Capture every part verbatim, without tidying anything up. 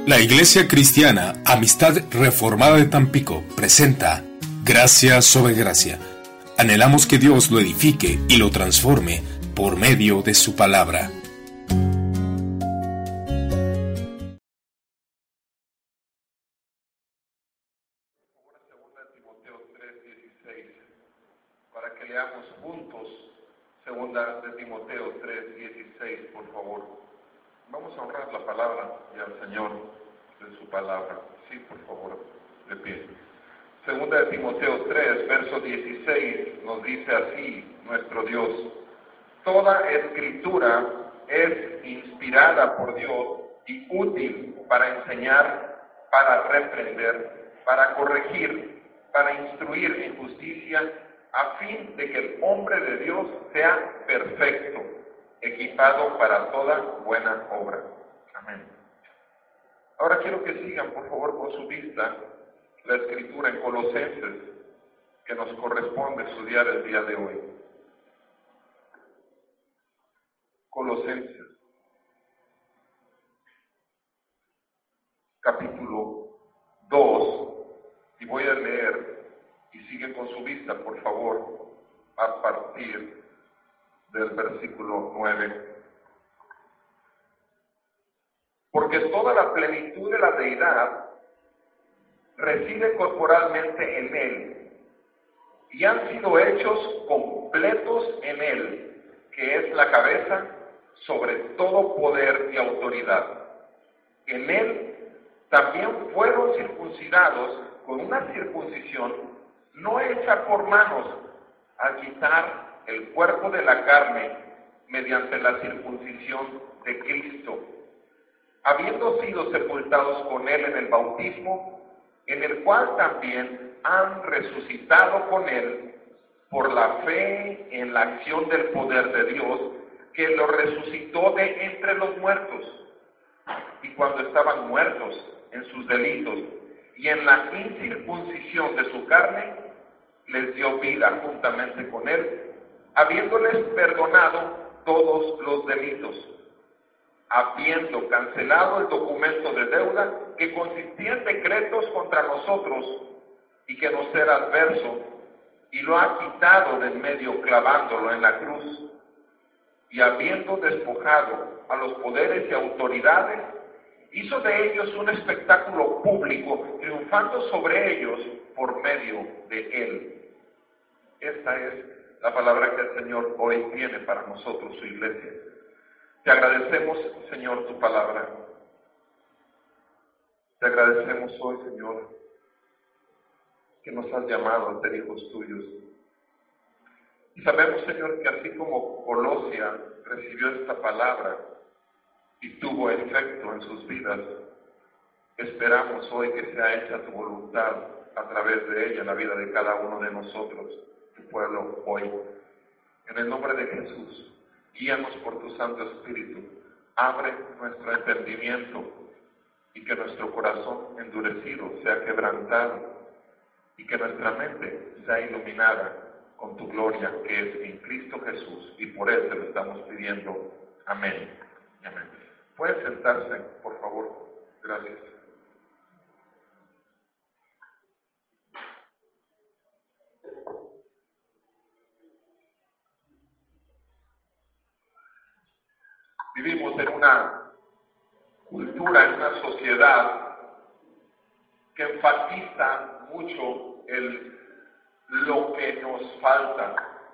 La Iglesia Cristiana Amistad Reformada de Tampico presenta Gracia sobre Gracia. Anhelamos que Dios lo edifique y lo transforme por medio de su palabra. Segunda de Timoteo tres dieciséis, para que leamos juntos Segunda de Timoteo tres dieciséis, por favor. Vamos a honrar la palabra y al Señor de su palabra. Sí, por favor, de pie. Segunda de Timoteo tres, verso dieciséis, nos dice así nuestro Dios: toda escritura es inspirada por Dios y útil para enseñar, para reprender, para corregir, para instruir en justicia, a fin de que el hombre de Dios sea perfecto, equipado para toda buena obra. Amén. Ahora quiero que sigan, por favor, con su vista la escritura en Colosenses, que nos corresponde estudiar el día de hoy. Colosenses, capítulo dos, y voy a leer, y sigue con su vista, por favor, a partir del versículo nueve. Porque toda la plenitud de la deidad reside corporalmente en Él, y han sido hechos completos en Él, que es la cabeza sobre todo poder y autoridad. En Él también fueron circuncidados con una circuncisión no hecha por manos, al quitar el cuerpo de la carne mediante la circuncisión de Cristo, habiendo sido sepultados con Él en el bautismo, en el cual también han resucitado con Él por la fe en la acción del poder de Dios, que lo resucitó de entre los muertos. Y cuando estaban muertos en sus delitos y en la incircuncisión de su carne, les dio vida juntamente con Él, habiéndoles perdonado todos los delitos, habiendo cancelado el documento de deuda que consistía en decretos contra nosotros y que nos era adverso, y lo ha quitado de en medio clavándolo en la cruz, y habiendo despojado a los poderes y autoridades, hizo de ellos un espectáculo público, triunfando sobre ellos por medio de Él. Esta es la palabra que el Señor hoy tiene para nosotros, su iglesia. Te agradecemos, Señor, tu palabra. Te agradecemos hoy, Señor, que nos has llamado a ser hijos tuyos. Y sabemos, Señor, que así como Colosia recibió esta palabra y tuvo efecto en sus vidas, esperamos hoy que sea hecha tu voluntad a través de ella en la vida de cada uno de nosotros, tu pueblo, hoy. En el nombre de Jesús, guíanos por tu Santo Espíritu, abre nuestro entendimiento y que nuestro corazón endurecido sea quebrantado y que nuestra mente sea iluminada con tu gloria que es en Cristo Jesús, y por Él te lo estamos pidiendo. Amén. Amén. ¿Pueden sentarse, por favor? Gracias. Vivimos en una cultura, en una sociedad que enfatiza mucho el lo que nos falta.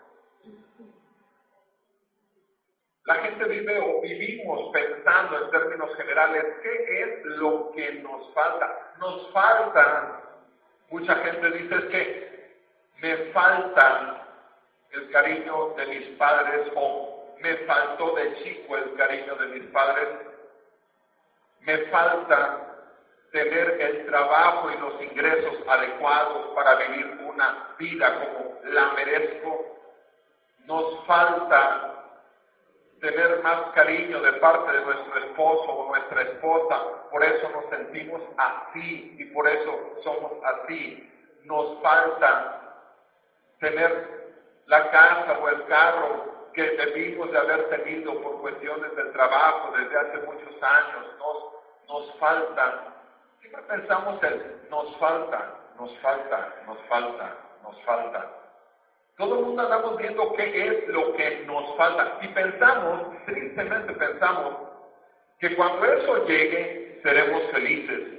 La gente vive o vivimos pensando en términos generales, ¿qué es lo que nos falta? Nos falta, mucha gente dice, es que me falta el cariño de mis padres, o me faltó de chico el cariño de mis padres, me falta tener el trabajo y los ingresos adecuados para vivir una vida como la merezco, nos falta tener más cariño de parte de nuestro esposo o nuestra esposa, por eso nos sentimos así y por eso somos así, nos falta tener la casa o el carro que debimos de haber tenido por cuestiones del trabajo desde hace muchos años, nos nos falta. Siempre pensamos en nos falta, nos falta, nos falta, nos falta. Todo el mundo andamos viendo qué es lo que nos falta. Y pensamos, tristemente pensamos, que cuando eso llegue, seremos felices.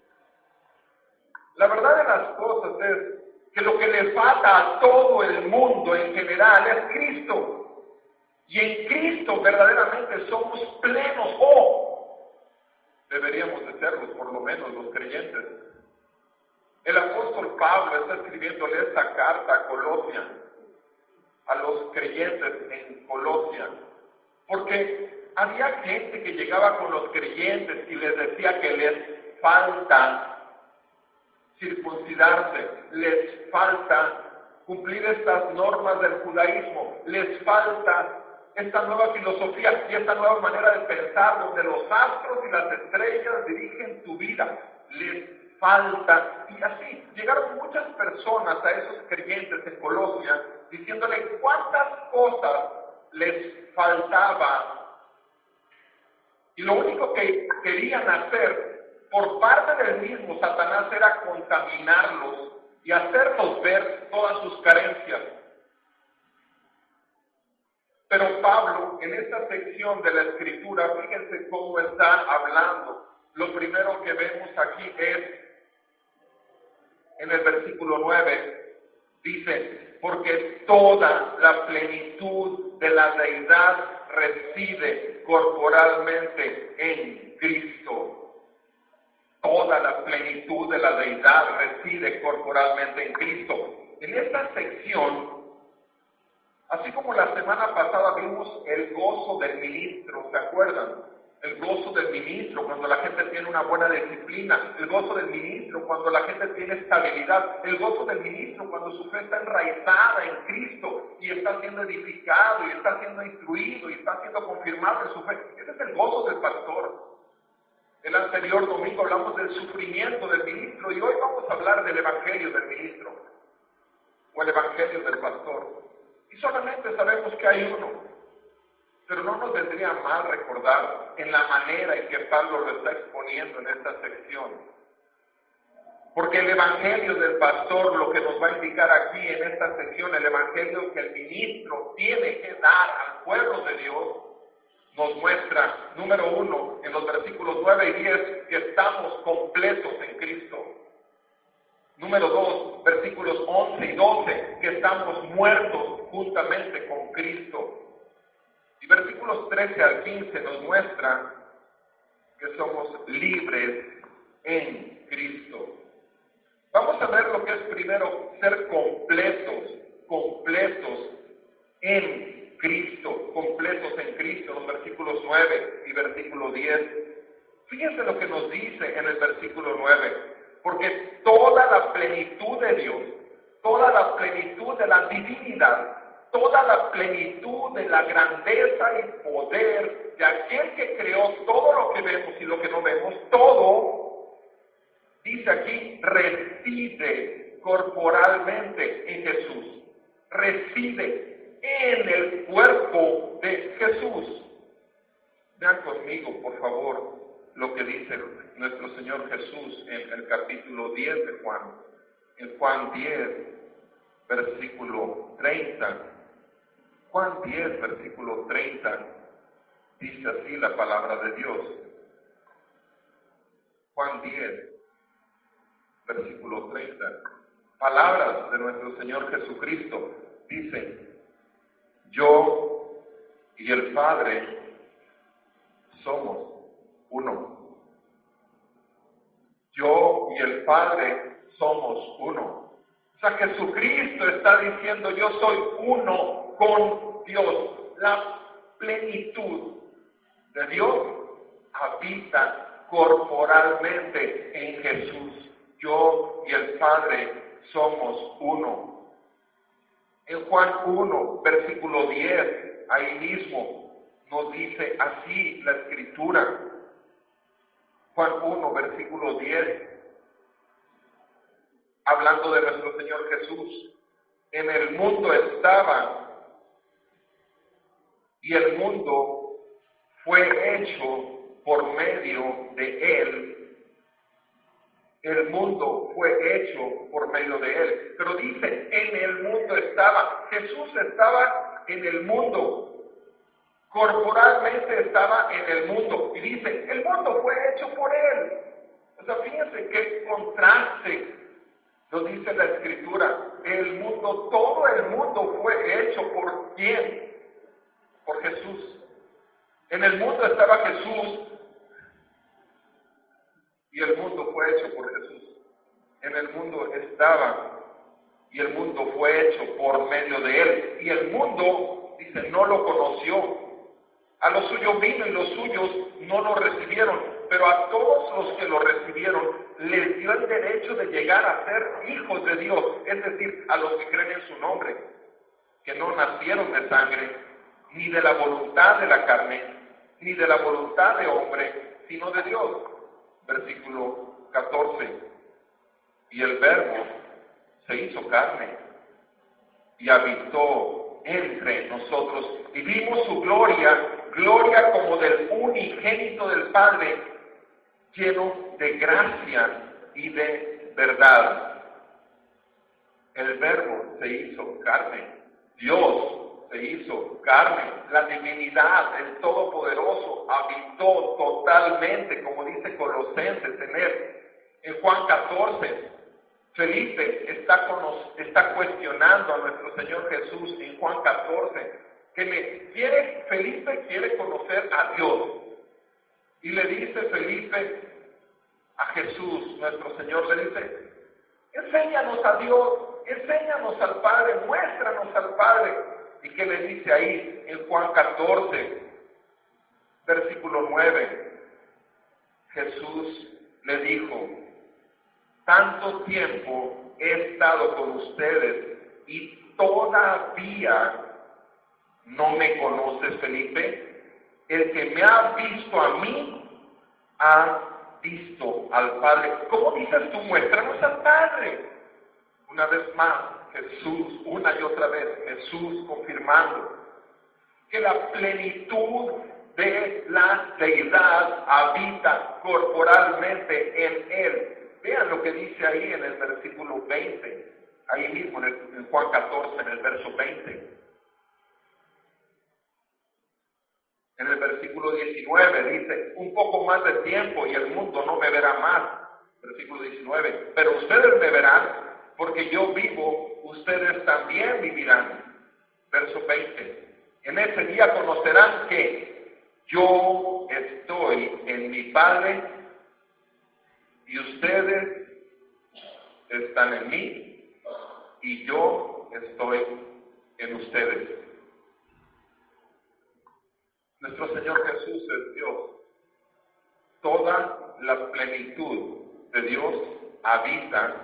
La verdad de las cosas es que lo que le falta a todo el mundo en general es Cristo. Y en Cristo verdaderamente somos plenos, o deberíamos de serlos, por lo menos los creyentes. El apóstol Pablo está escribiéndole esta carta a Colosia, a los creyentes en Colosia, porque había gente que llegaba con los creyentes y les decía que les falta circuncidarse, les falta cumplir estas normas del judaísmo, les falta esta nueva filosofía y esta nueva manera de pensar donde los astros y las estrellas dirigen tu vida, les falta. Y así llegaron muchas personas a esos creyentes en Colosia diciéndole cuántas cosas les faltaba, y lo único que querían hacer por parte del mismo Satanás era contaminarlos y hacerlos ver todas sus carencias. Pero Pablo, en esta sección de la Escritura, fíjense cómo está hablando. Lo primero que vemos aquí es, en el versículo nueve, dice, porque toda la plenitud de la deidad reside corporalmente en Cristo. Toda la plenitud de la deidad reside corporalmente en Cristo. En esta sección, así como la semana pasada vimos el gozo del ministro, ¿se acuerdan? El gozo del ministro cuando la gente tiene una buena disciplina, el gozo del ministro cuando la gente tiene estabilidad, el gozo del ministro cuando su fe está enraizada en Cristo y está siendo edificado y está siendo instruido y está siendo confirmado en su fe. Ese es el gozo del pastor. El anterior domingo hablamos del sufrimiento del ministro y hoy vamos a hablar del evangelio del ministro o el evangelio del pastor. Y solamente sabemos que hay uno, pero no nos vendría mal recordar en la manera en que Pablo lo está exponiendo en esta sección. Porque el evangelio del pastor, lo que nos va a indicar aquí en esta sección, el evangelio que el ministro tiene que dar al pueblo de Dios, nos muestra, número uno, en los versículos nueve y diez, que estamos completos en Cristo. Número dos, versículos once y doce, que estamos muertos juntamente con Cristo. Y versículos trece al quince nos muestra que somos libres en Cristo. Vamos a ver lo que es primero ser completos, completos en Cristo, completos en Cristo, los versículos nueve y versículo diez. Fíjense lo que nos dice en el versículo nueve, porque toda la plenitud de Dios, toda la plenitud de la divinidad, toda la plenitud de la grandeza y poder de aquel que creó todo lo que vemos y lo que no vemos, todo, dice aquí, reside corporalmente en Jesús, reside en el cuerpo de Jesús. Vean conmigo, por favor, lo que dice nuestro Señor Jesús en el capítulo diez de Juan, en Juan diez, versículo treinta. Juan diez, versículo treinta, dice así la palabra de Dios. Juan diez, versículo treinta. Palabras de nuestro Señor Jesucristo. Dice, yo y el Padre somos uno. Yo y el Padre somos uno. O sea, Jesucristo está diciendo, yo soy uno con Dios. La plenitud de Dios habita corporalmente en Jesús. Yo y el Padre somos uno. En Juan uno, versículo diez, ahí mismo nos dice así la Escritura. Juan uno, versículo diez, hablando de nuestro Señor Jesús. En el mundo estaba, y el mundo fue hecho por medio de Él. El mundo fue hecho por medio de Él. Pero dice, en el mundo estaba. Jesús estaba en el mundo. Corporalmente estaba en el mundo. Y dice, el mundo fue hecho por Él. O sea, fíjense qué contraste lo dice la Escritura. El mundo, todo el mundo fue hecho por ¿quién? Por Jesús. En el mundo estaba Jesús. Y el mundo fue hecho por Jesús. En el mundo estaba y el mundo fue hecho por medio de Él. Y el mundo, dice, no lo conoció. A los suyos vino y los suyos no lo recibieron. Pero a todos los que lo recibieron, les dio el derecho de llegar a ser hijos de Dios. Es decir, a los que creen en su nombre. Que no nacieron de sangre, ni de la voluntad de la carne, ni de la voluntad de hombre, sino de Dios. Versículo catorce. Y el Verbo se hizo carne y habitó entre nosotros. Y vimos su gloria, gloria como del unigénito del Padre, lleno de gracia y de verdad. El Verbo se hizo carne. Dios se hizo carne, la divinidad, el Todopoderoso, habitó totalmente, como dice Colosenses en él. En Juan catorce, Felipe está, con nos, está cuestionando a nuestro Señor Jesús en Juan catorce, que me quiere, Felipe quiere conocer a Dios. Y le dice Felipe a Jesús, nuestro Señor, le dice, enséñanos a Dios, enséñanos al Padre, muéstranos al Padre. ¿Y qué le dice ahí en Juan catorce, versículo nueve? Jesús le dijo, tanto tiempo he estado con ustedes y todavía no me conoces, Felipe. El que me ha visto a mí, ha visto al Padre. ¿Cómo dices tú? Muéstranos al Padre. Una vez más, Jesús, una y otra vez, Jesús confirmando que la plenitud de la deidad habita corporalmente en Él. Vean lo que dice ahí en el versículo veinte, ahí mismo en, el, en Juan catorce, en el verso veinte. En el versículo diecinueve dice, un poco más de tiempo y el mundo no me verá más. Versículo diecinueve, pero ustedes me verán, porque yo vivo, ustedes también vivirán. Verso veinte. En ese día conocerán que yo estoy en mi Padre y ustedes están en mí y yo estoy en ustedes. Nuestro Señor Jesús es Dios. Toda la plenitud de Dios habita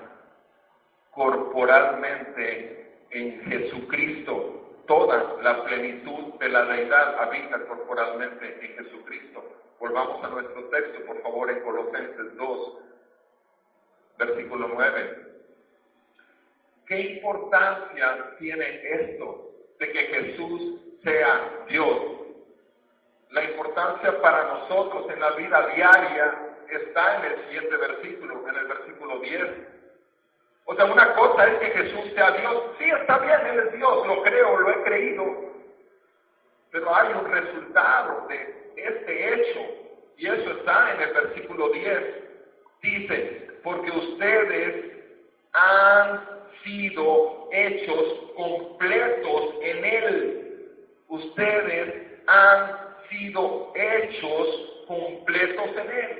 corporalmente en Jesucristo. Toda la plenitud de la deidad habita corporalmente en Jesucristo. Volvamos a nuestro texto, por favor, en Colosenses dos, versículo nueve. ¿Qué importancia tiene esto de que Jesús sea Dios? La importancia para nosotros en la vida diaria está en el siguiente versículo, en el versículo diez. O sea, una cosa es que Jesús sea Dios. Sí, está bien, Él es Dios, lo creo, lo he creído. Pero hay un resultado de este hecho, y eso está en el versículo diez. Dice, porque ustedes han sido hechos completos en Él. Ustedes han sido hechos completos en Él.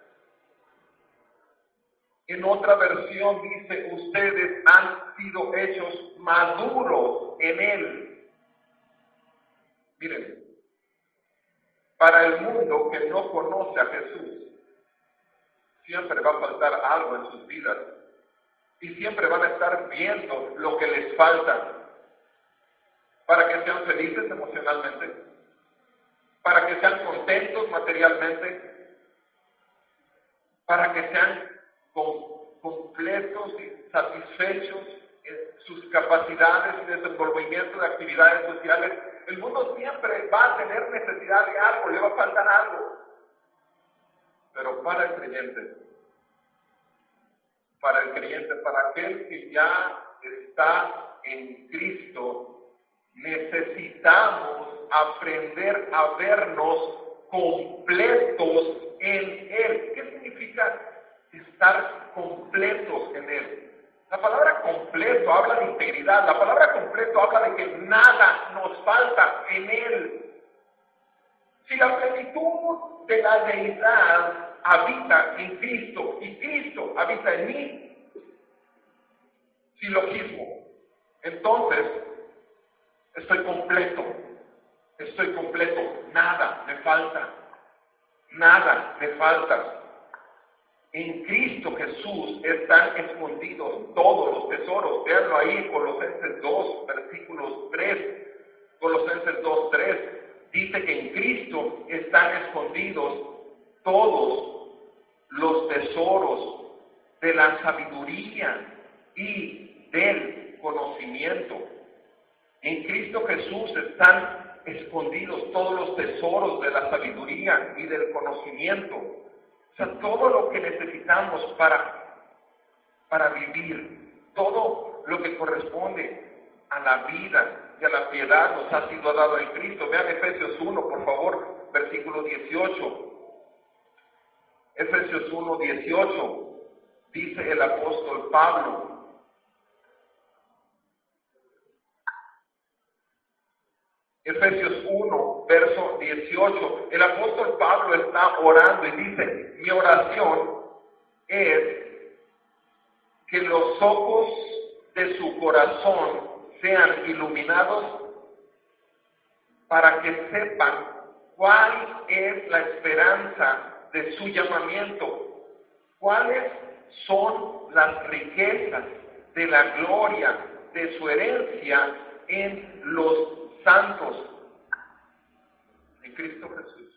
En otra versión dice, ustedes han sido hechos maduros en Él. Miren, para el mundo que no conoce a Jesús, siempre va a faltar algo en sus vidas y siempre van a estar viendo lo que les falta para que sean felices emocionalmente, para que sean contentos materialmente, para que sean con, completos y satisfechos en sus capacidades y desenvolvimiento de actividades sociales. El mundo siempre va a tener necesidad de algo, le va a faltar algo. Pero para el creyente, para el creyente, para aquel que ya está en Cristo, necesitamos aprender a vernos completos en Él. ¿Qué significa estar completos en Él? La palabra completo habla de integridad, la palabra completo habla de que nada nos falta en Él. Si la plenitud de la deidad habita en Cristo y Cristo habita en mí, silogismo, entonces estoy completo, estoy completo, nada me falta, nada me falta. En Cristo Jesús están escondidos todos los tesoros. Veanlo ahí, Colosenses dos, versículos tres. Colosenses dos, tres. Dice que en Cristo están escondidos todos los tesoros de la sabiduría y del conocimiento. En Cristo Jesús están escondidos todos los tesoros de la sabiduría y del conocimiento. O sea, todo lo que necesitamos para, para vivir, todo lo que corresponde a la vida y a la piedad nos ha sido dado en Cristo. Vean Efesios uno, por favor, versículo dieciocho. Efesios uno, dieciocho, dice el apóstol Pablo: Efesios uno, verso dieciocho, el apóstol Pablo está orando y dice: mi oración es que los ojos de su corazón sean iluminados para que sepan cuál es la esperanza de su llamamiento, cuáles son las riquezas de la gloria de su herencia en los santos. En Cristo Jesús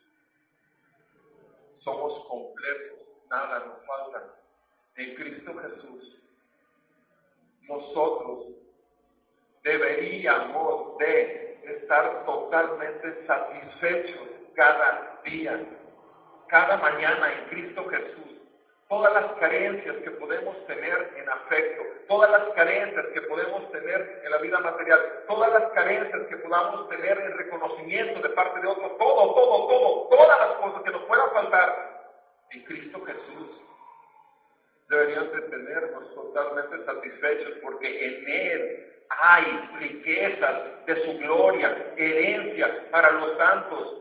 somos completos, nada nos falta. En Cristo Jesús nosotros deberíamos de estar totalmente satisfechos cada día, cada mañana en Cristo Jesús. Todas las carencias que podemos tener en afecto, todas las carencias que podemos tener en la vida material, todas las carencias que podamos tener en reconocimiento de parte de otros, todo, todo, todo, todas las cosas que nos puedan faltar, en Cristo Jesús deberíamos de tenernos totalmente satisfechos, porque en Él hay riquezas de su gloria, herencia para los santos.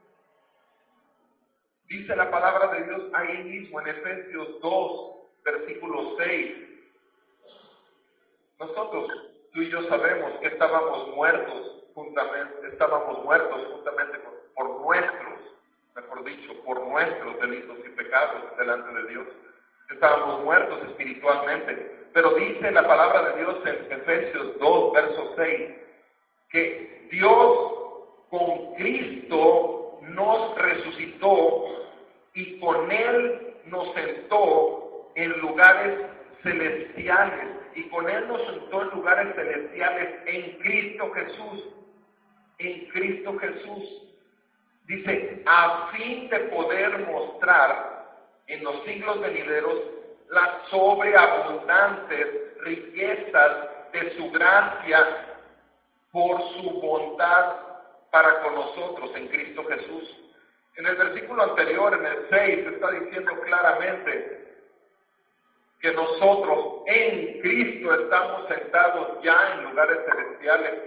Dice la palabra de Dios ahí mismo en Efesios dos, versículo seis. Nosotros, tú y yo sabemos que estábamos muertos juntamente, estábamos muertos juntamente por, por nuestros, mejor dicho, por nuestros delitos y pecados delante de Dios. Estábamos muertos espiritualmente. Pero dice la palabra de Dios en Efesios dos, verso seis, que Dios con Cristo nos resucitó y con Él nos sentó en lugares celestiales, y con Él nos sentó en lugares celestiales en Cristo Jesús, en Cristo Jesús. Dice, a fin de poder mostrar en los siglos venideros las sobreabundantes riquezas de su gracia por su bondad para con nosotros en Cristo Jesús. En el versículo anterior, en el seis, está diciendo claramente que nosotros en Cristo estamos sentados ya en lugares celestiales.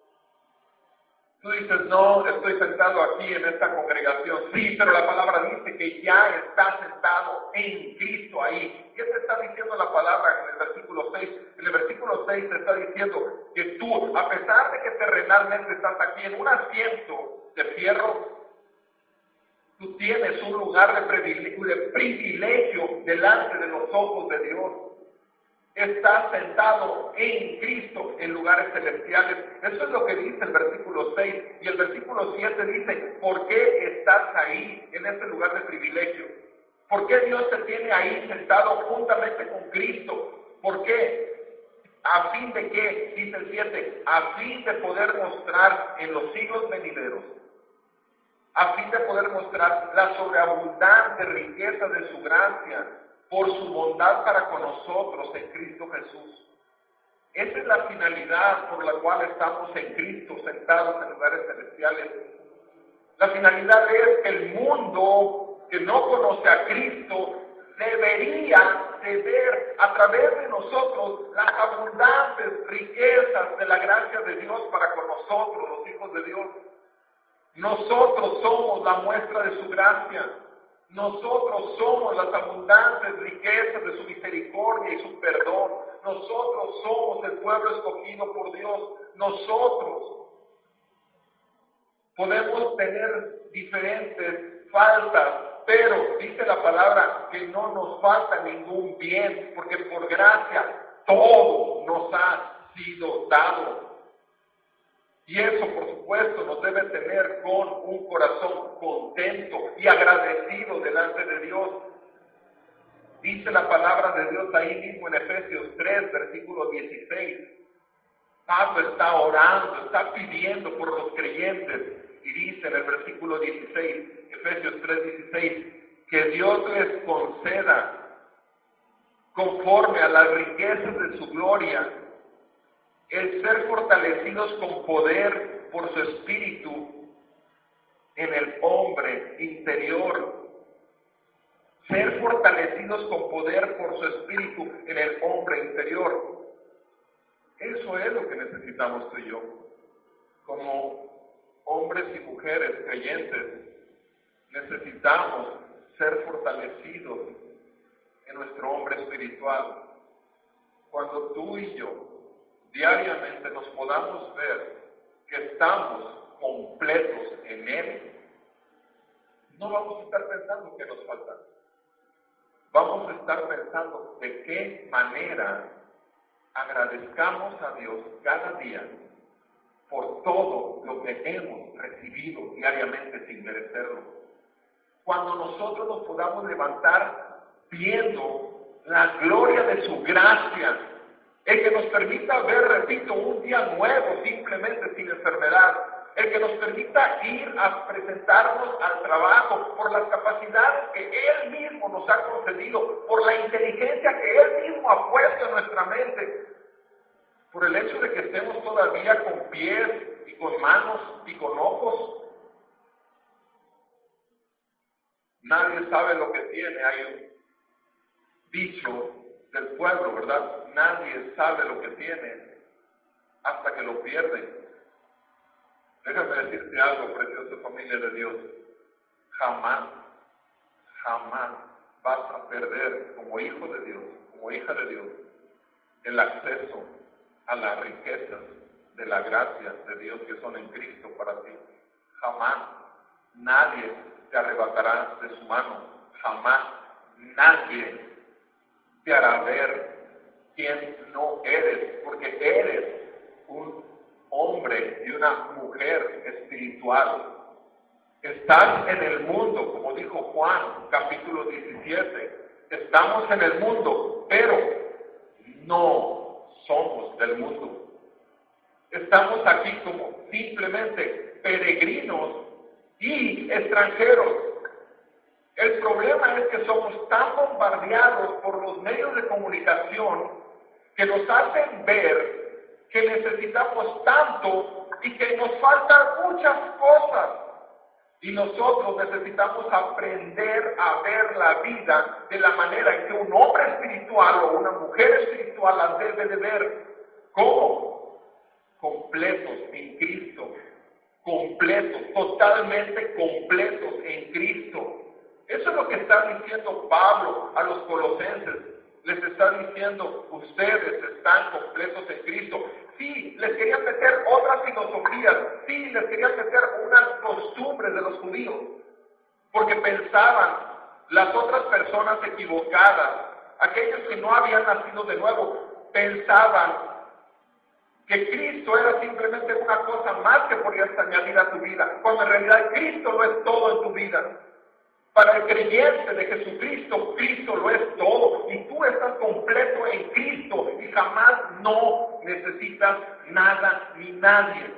Tú dices, no, estoy sentado aquí en esta congregación. Sí, pero la palabra dice que ya está sentado en Cristo ahí. ¿Qué te está diciendo la palabra en el versículo seis? En el versículo seis te está diciendo que tú, a pesar de que terrenalmente estás aquí en un asiento de fierro, tú tienes un lugar de privilegio, de privilegio delante de los ojos de Dios. Estás sentado en Cristo en lugares celestiales. Eso es lo que dice el versículo seis. Y el versículo siete dice, ¿por qué estás ahí en ese lugar de privilegio? ¿Por qué Dios te tiene ahí sentado juntamente con Cristo? ¿Por qué? ¿A fin de qué? Dice el siete, a fin de poder mostrar en los siglos venideros a fin de poder mostrar la sobreabundante riqueza de su gracia por su bondad para con nosotros en Cristo Jesús. Esa es la finalidad por la cual estamos en Cristo, sentados en lugares celestiales. La finalidad es que el mundo que no conoce a Cristo debería de ver a través de nosotros las abundantes riquezas de la gracia de Dios para con nosotros, los hijos de Dios. Nosotros somos la muestra de su gracia. Nosotros somos las abundantes riquezas de su misericordia y su perdón. Nosotros somos el pueblo escogido por Dios. Nosotros podemos tener diferentes faltas, pero dice la palabra que no nos falta ningún bien, porque por gracia todo nos ha sido dado. Y eso, por supuesto, nos debe tener con un corazón contento y agradecido delante de Dios. Dice la palabra de Dios ahí mismo en Efesios tres, versículo dieciséis. Pablo está orando, está pidiendo por los creyentes. Y dice en el versículo dieciséis, Efesios tres, dieciséis, que Dios les conceda, conforme a las riquezas de su gloria, el ser fortalecidos con poder por su espíritu en el hombre interior. Ser fortalecidos con poder por su espíritu en el hombre interior. Eso es lo que necesitamos tú y yo. Como hombres y mujeres creyentes, necesitamos ser fortalecidos en nuestro hombre espiritual. Cuando tú y yo diariamente nos podamos ver que estamos completos en Él, no vamos a estar pensando que nos falta. Vamos a estar pensando de qué manera agradezcamos a Dios cada día por todo lo que hemos recibido diariamente sin merecerlo. Cuando nosotros nos podamos levantar viendo la gloria de su gracia, el que nos permita ver, repito, un día nuevo simplemente sin enfermedad, el que nos permita ir a presentarnos al trabajo por las capacidades que Él mismo nos ha concedido, por la inteligencia que Él mismo ha puesto en nuestra mente, por el hecho de que estemos todavía con pies y con manos y con ojos. Nadie sabe lo que tiene. Hay un dicho del pueblo, ¿verdad? Nadie sabe lo que tiene hasta que lo pierde. Déjame decirte algo, preciosa familia de Dios. Jamás, jamás vas a perder como hijo de Dios, como hija de Dios, el acceso a las riquezas de la gracia de Dios que son en Cristo para ti. Jamás nadie te arrebatará de su mano. Jamás nadie te hará ver quién no eres, porque eres un hombre y una mujer espiritual. Estás en el mundo, como dijo Juan, capítulo diecisiete. Estamos en el mundo, pero no somos del mundo. Estamos aquí como simplemente peregrinos y extranjeros. El problema es que somos tan bombardeados por los medios de comunicación que nos hacen ver que necesitamos tanto y que nos faltan muchas cosas. Y nosotros necesitamos aprender a ver la vida de la manera en que un hombre espiritual o una mujer espiritual la debe de ver. ¿Cómo? Completos en Cristo. Completos, totalmente completos en Cristo. Eso es lo que está diciendo Pablo a los colosenses. Les está diciendo, ustedes están completos en Cristo. Sí, les querían meter otras filosofías. Sí, les querían meter unas costumbres de los judíos. Porque pensaban, las otras personas equivocadas, aquellos que no habían nacido de nuevo, pensaban que Cristo era simplemente una cosa más que podías añadir a tu vida, cuando en realidad Cristo lo es todo en tu vida. Para el creyente de Jesucristo, Cristo lo es todo, y tú estás completo en Cristo, y jamás no necesitas nada ni nadie.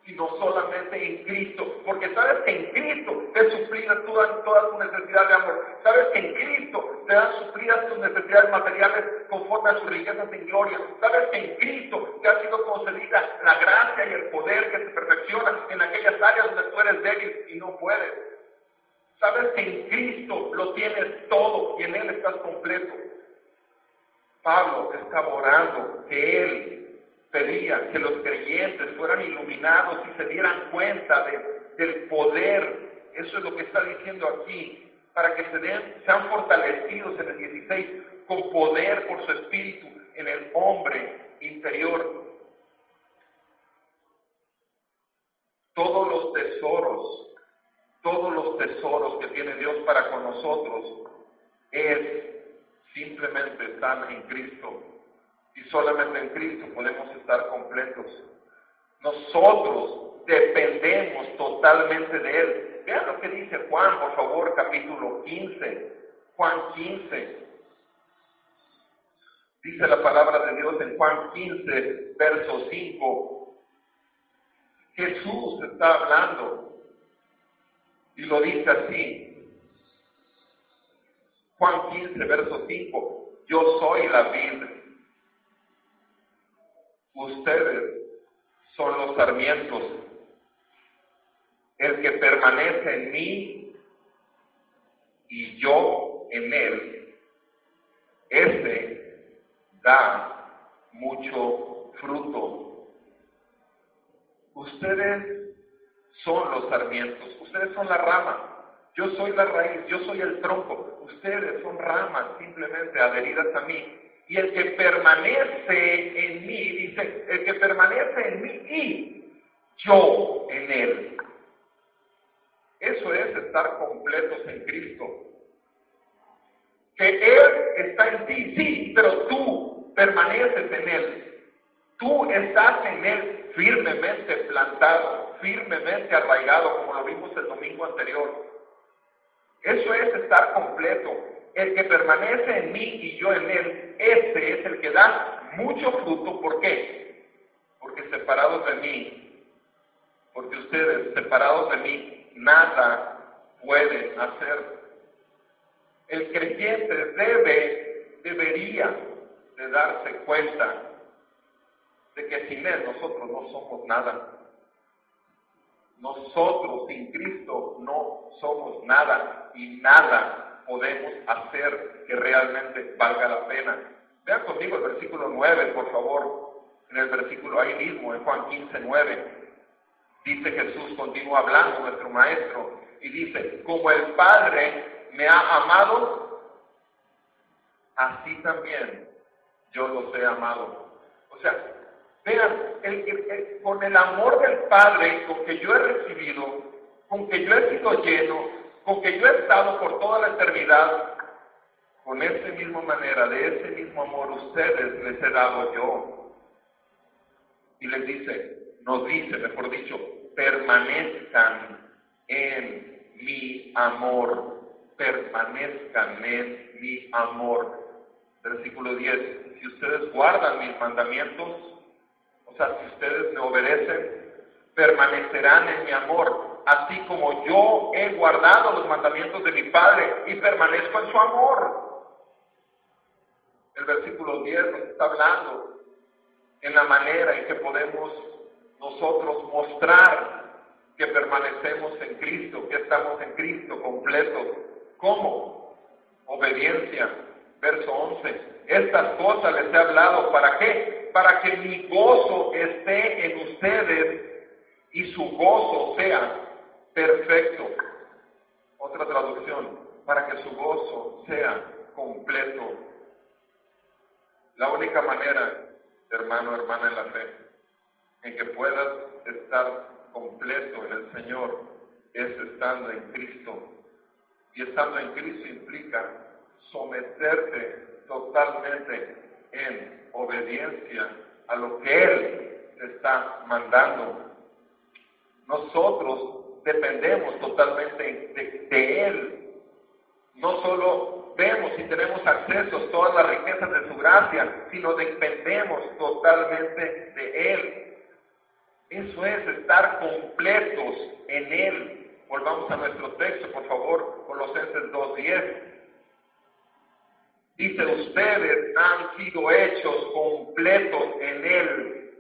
sino solamente en Cristo, porque sabes que en Cristo te suplida toda, toda tu necesidad de amor, sabes que en Cristo te dan suplidas tus necesidades materiales conforme a sus riquezas en gloria, sabes que en Cristo te ha sido concedida la gracia y el poder que te perfecciona en aquellas áreas donde tú eres débil y no puedes, sabes que en Cristo lo tienes todo y en Él estás completo. Pablo estaba orando que Él pedía que los creyentes fueran iluminados y se dieran cuenta de, del poder. Eso es lo que está diciendo aquí, para que se den, sean fortalecidos en el dieciséis con poder por su espíritu en el hombre interior. Todos los tesoros, todos los tesoros que tiene Dios para con nosotros es simplemente estar en Cristo. Y solamente en Cristo podemos estar completos. Nosotros dependemos totalmente de Él. Vean lo que dice Juan, por favor, capítulo quince. Juan quince. Dice la palabra de Dios en Juan quince, verso cinco. Jesús está hablando y lo dice así. Juan quince, verso cinco. Yo soy la vid. Ustedes son los sarmientos. El que permanece en mí y yo en él, ese da mucho fruto. Ustedes son los sarmientos, ustedes son la rama, yo soy la raíz, yo soy el tronco, ustedes son ramas simplemente adheridas a mí. Y el que permanece en mí, dice, el que permanece en mí y yo en él. Eso es estar completos en Cristo. Que Él está en ti, sí, pero tú permaneces en Él. Tú estás en Él firmemente plantado, firmemente arraigado, como lo vimos el domingo anterior. Eso es estar completo. El que permanece en mí y yo en él, ese es el que da mucho fruto. ¿Por qué? Porque separados de mí, porque ustedes separados de mí, nada pueden hacer. El creyente debe, debería de darse cuenta de que sin Él nosotros no somos nada. Nosotros sin Cristo no somos nada y nada podemos hacer que realmente valga la pena. Vean conmigo el versículo nueve, por favor. En el versículo ahí mismo, en Juan quince, nueve, dice Jesús, continúa hablando, nuestro Maestro, y dice, como el Padre me ha amado, así también yo los he amado. O sea, vean, el, el, el, con el amor del Padre, con que yo he recibido, con que yo he sido lleno, con que yo he estado por toda la eternidad, con esa misma manera, de ese mismo amor, ustedes les he dado yo. Y les dice, nos dice, mejor dicho, permanezcan en mi amor, permanezcan en mi amor. Versículo diez, si ustedes guardan mis mandamientos, o sea, si ustedes me obedecen, permanecerán en mi amor, así como yo he guardado los mandamientos de mi Padre y permanezco en su amor. El versículo diez nos está hablando en la manera en que podemos nosotros mostrar que permanecemos en Cristo, que estamos en Cristo completos. ¿Cómo? Obediencia. Verso once. Estas cosas les he hablado, ¿para qué? Para que mi gozo esté en ustedes y su gozo sea perfecto. Otra traducción, para que su gozo sea completo. La única manera, hermano, hermana en la fe, en que puedas estar completo en el Señor es estando en Cristo. Y estando en Cristo implica someterte totalmente en obediencia a lo que Él te está mandando. Nosotros dependemos totalmente de, de Él. No solo vemos y tenemos acceso a todas las riquezas de su gracia, sino dependemos totalmente de Él. Eso es estar completos en Él. Volvamos a nuestro texto, por favor, Colosenses dos diez. Dice, ustedes han sido hechos completos en Él.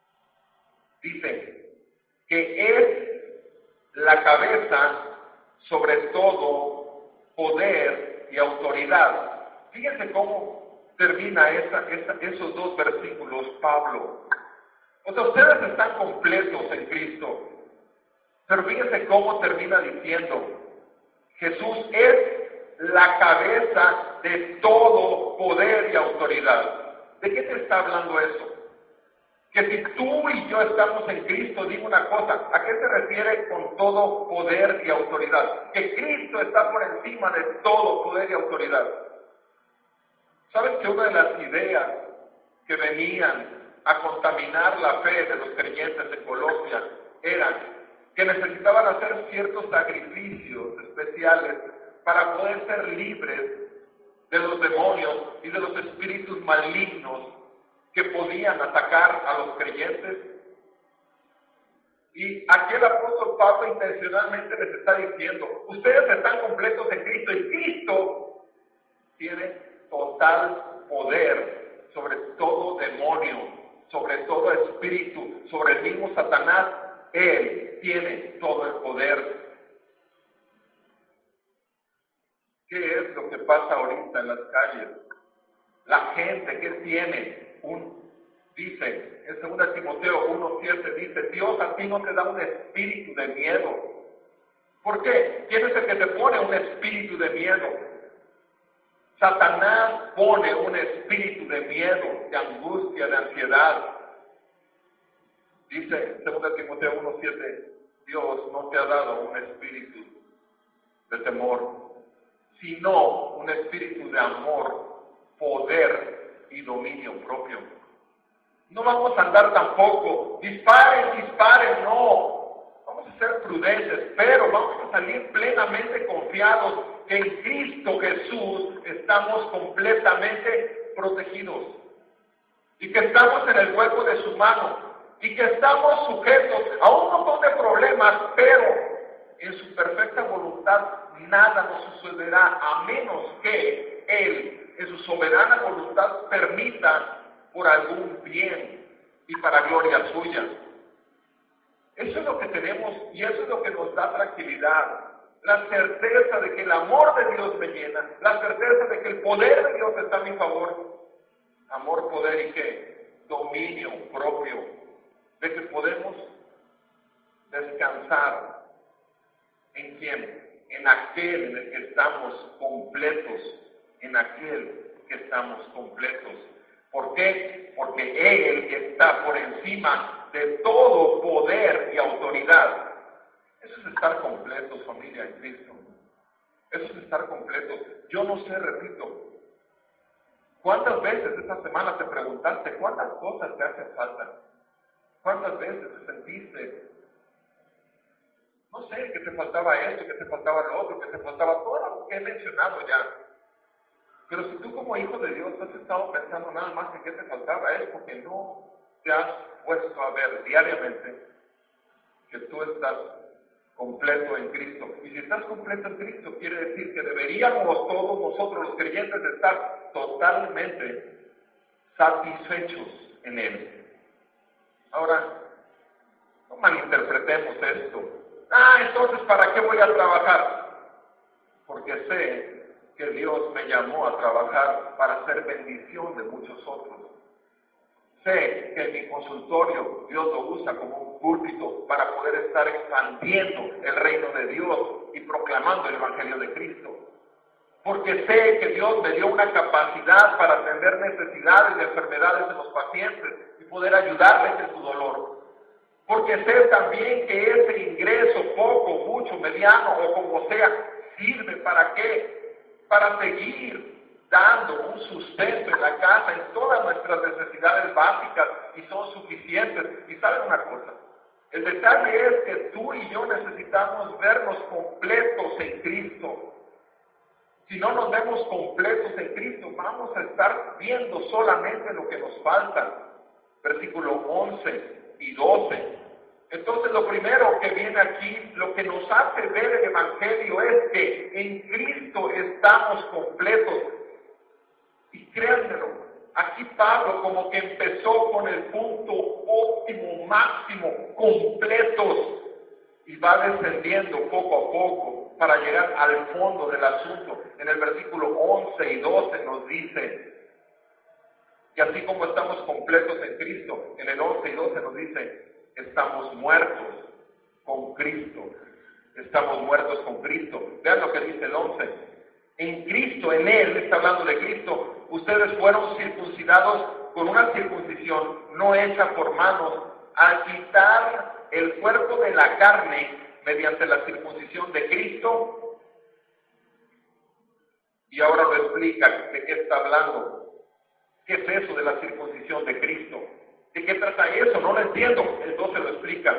Dice que es la cabeza sobre todo poder y autoridad. Fíjense cómo termina esa, esa, esos dos versículos Pablo. O sea, ustedes están completos en Cristo. Pero fíjense cómo termina diciendo, Jesús es la cabeza de todo poder y autoridad. ¿De qué te está hablando eso? Que si tú y yo estamos en Cristo, digo una cosa, ¿a qué se refiere con todo poder y autoridad? Que Cristo está por encima de todo poder y autoridad. ¿Sabes que una de las ideas que venían a contaminar la fe de los creyentes de Colosia era que necesitaban hacer ciertos sacrificios especiales para poder ser libres de los demonios y de los espíritus malignos que podían atacar a los creyentes? Y aquí el apóstol Pablo intencionalmente les está diciendo, ustedes están completos en Cristo y Cristo tiene total poder sobre todo demonio, sobre todo espíritu, sobre el mismo Satanás. Él tiene todo el poder. ¿Qué es lo que pasa ahorita en las calles? La gente que tiene un, dice, en segunda Timoteo uno siete, dice, Dios a ti no te da un espíritu de miedo. ¿Por qué? ¿Quién es el que te pone un espíritu de miedo? Satanás pone un espíritu de miedo, de angustia, de ansiedad. Dice en segunda Timoteo uno siete, Dios no te ha dado un espíritu de temor, sino un espíritu de amor, poder y dominio propio. No vamos a andar tampoco, disparen, disparen, no. Vamos a ser prudentes, pero vamos a salir plenamente confiados que en Cristo Jesús estamos completamente protegidos y que estamos en el hueco de su mano y que estamos sujetos a un montón de problemas, pero en su perfecta voluntad nada nos sucederá a menos que Él, en su soberana voluntad, permita por algún bien y para gloria suya. Eso es lo que tenemos y eso es lo que nos da tranquilidad. La certeza de que el amor de Dios me llena, la certeza de que el poder de Dios está a mi favor. Amor, poder y qué? Dominio propio. De que podemos descansar. ¿En quién? En aquel en el que estamos completos. En aquel que estamos completos. ¿Por qué? Porque Él está por encima de todo poder y autoridad. Eso es estar completos, familia, en Cristo. Eso es estar completos. Yo no sé, repito, ¿cuántas veces esta semana te preguntaste cuántas cosas te hacen falta? ¿Cuántas veces te sentiste, no sé, que te faltaba esto, que te faltaba lo otro, que te faltaba todo lo que he mencionado ya? Pero si tú como hijo de Dios has estado pensando nada más en qué te faltaba, es porque no te has puesto a ver diariamente que tú estás completo en Cristo. Y si estás completo en Cristo, quiere decir que deberíamos todos nosotros los creyentes de estar totalmente satisfechos en Él. Ahora, no malinterpretemos esto. Ah, entonces, ¿para qué voy a trabajar? Porque sé que Dios me llamó a trabajar para hacer bendición de muchos otros. Sé que en mi consultorio Dios lo usa como un púlpito para poder estar expandiendo el reino de Dios y proclamando el Evangelio de Cristo. Porque sé que Dios me dio una capacidad para atender necesidades y enfermedades de los pacientes y poder ayudarles en su dolor. Porque sé también que ese ingreso, poco, mucho, mediano o como sea, sirve para qué? Para seguir dando un sustento en la casa, en todas nuestras necesidades básicas, y son suficientes. Y ¿saben una cosa? El detalle es que tú y yo necesitamos vernos completos en Cristo. Si no nos vemos completos en Cristo, vamos a estar viendo solamente lo que nos falta. Versículo once y doce. Entonces lo primero que viene aquí, lo que nos hace ver el Evangelio es que en Cristo estamos completos. Y créanmelo, aquí Pablo como que empezó con el punto óptimo, máximo, completos, y va descendiendo poco a poco para llegar al fondo del asunto. En el versículo once y doce nos dice, y así como estamos completos en Cristo, en el once y doce nos dice, estamos muertos con Cristo. Estamos muertos con Cristo. Vean lo que dice el once. En Cristo, en Él, está hablando de Cristo, ustedes fueron circuncidados con una circuncisión no hecha por manos, al quitar el cuerpo de la carne mediante la circuncisión de Cristo. Y ahora lo explica de qué está hablando. ¿Qué es eso de la circuncisión de Cristo? ¿De qué trata eso? No lo entiendo. El doce lo explica.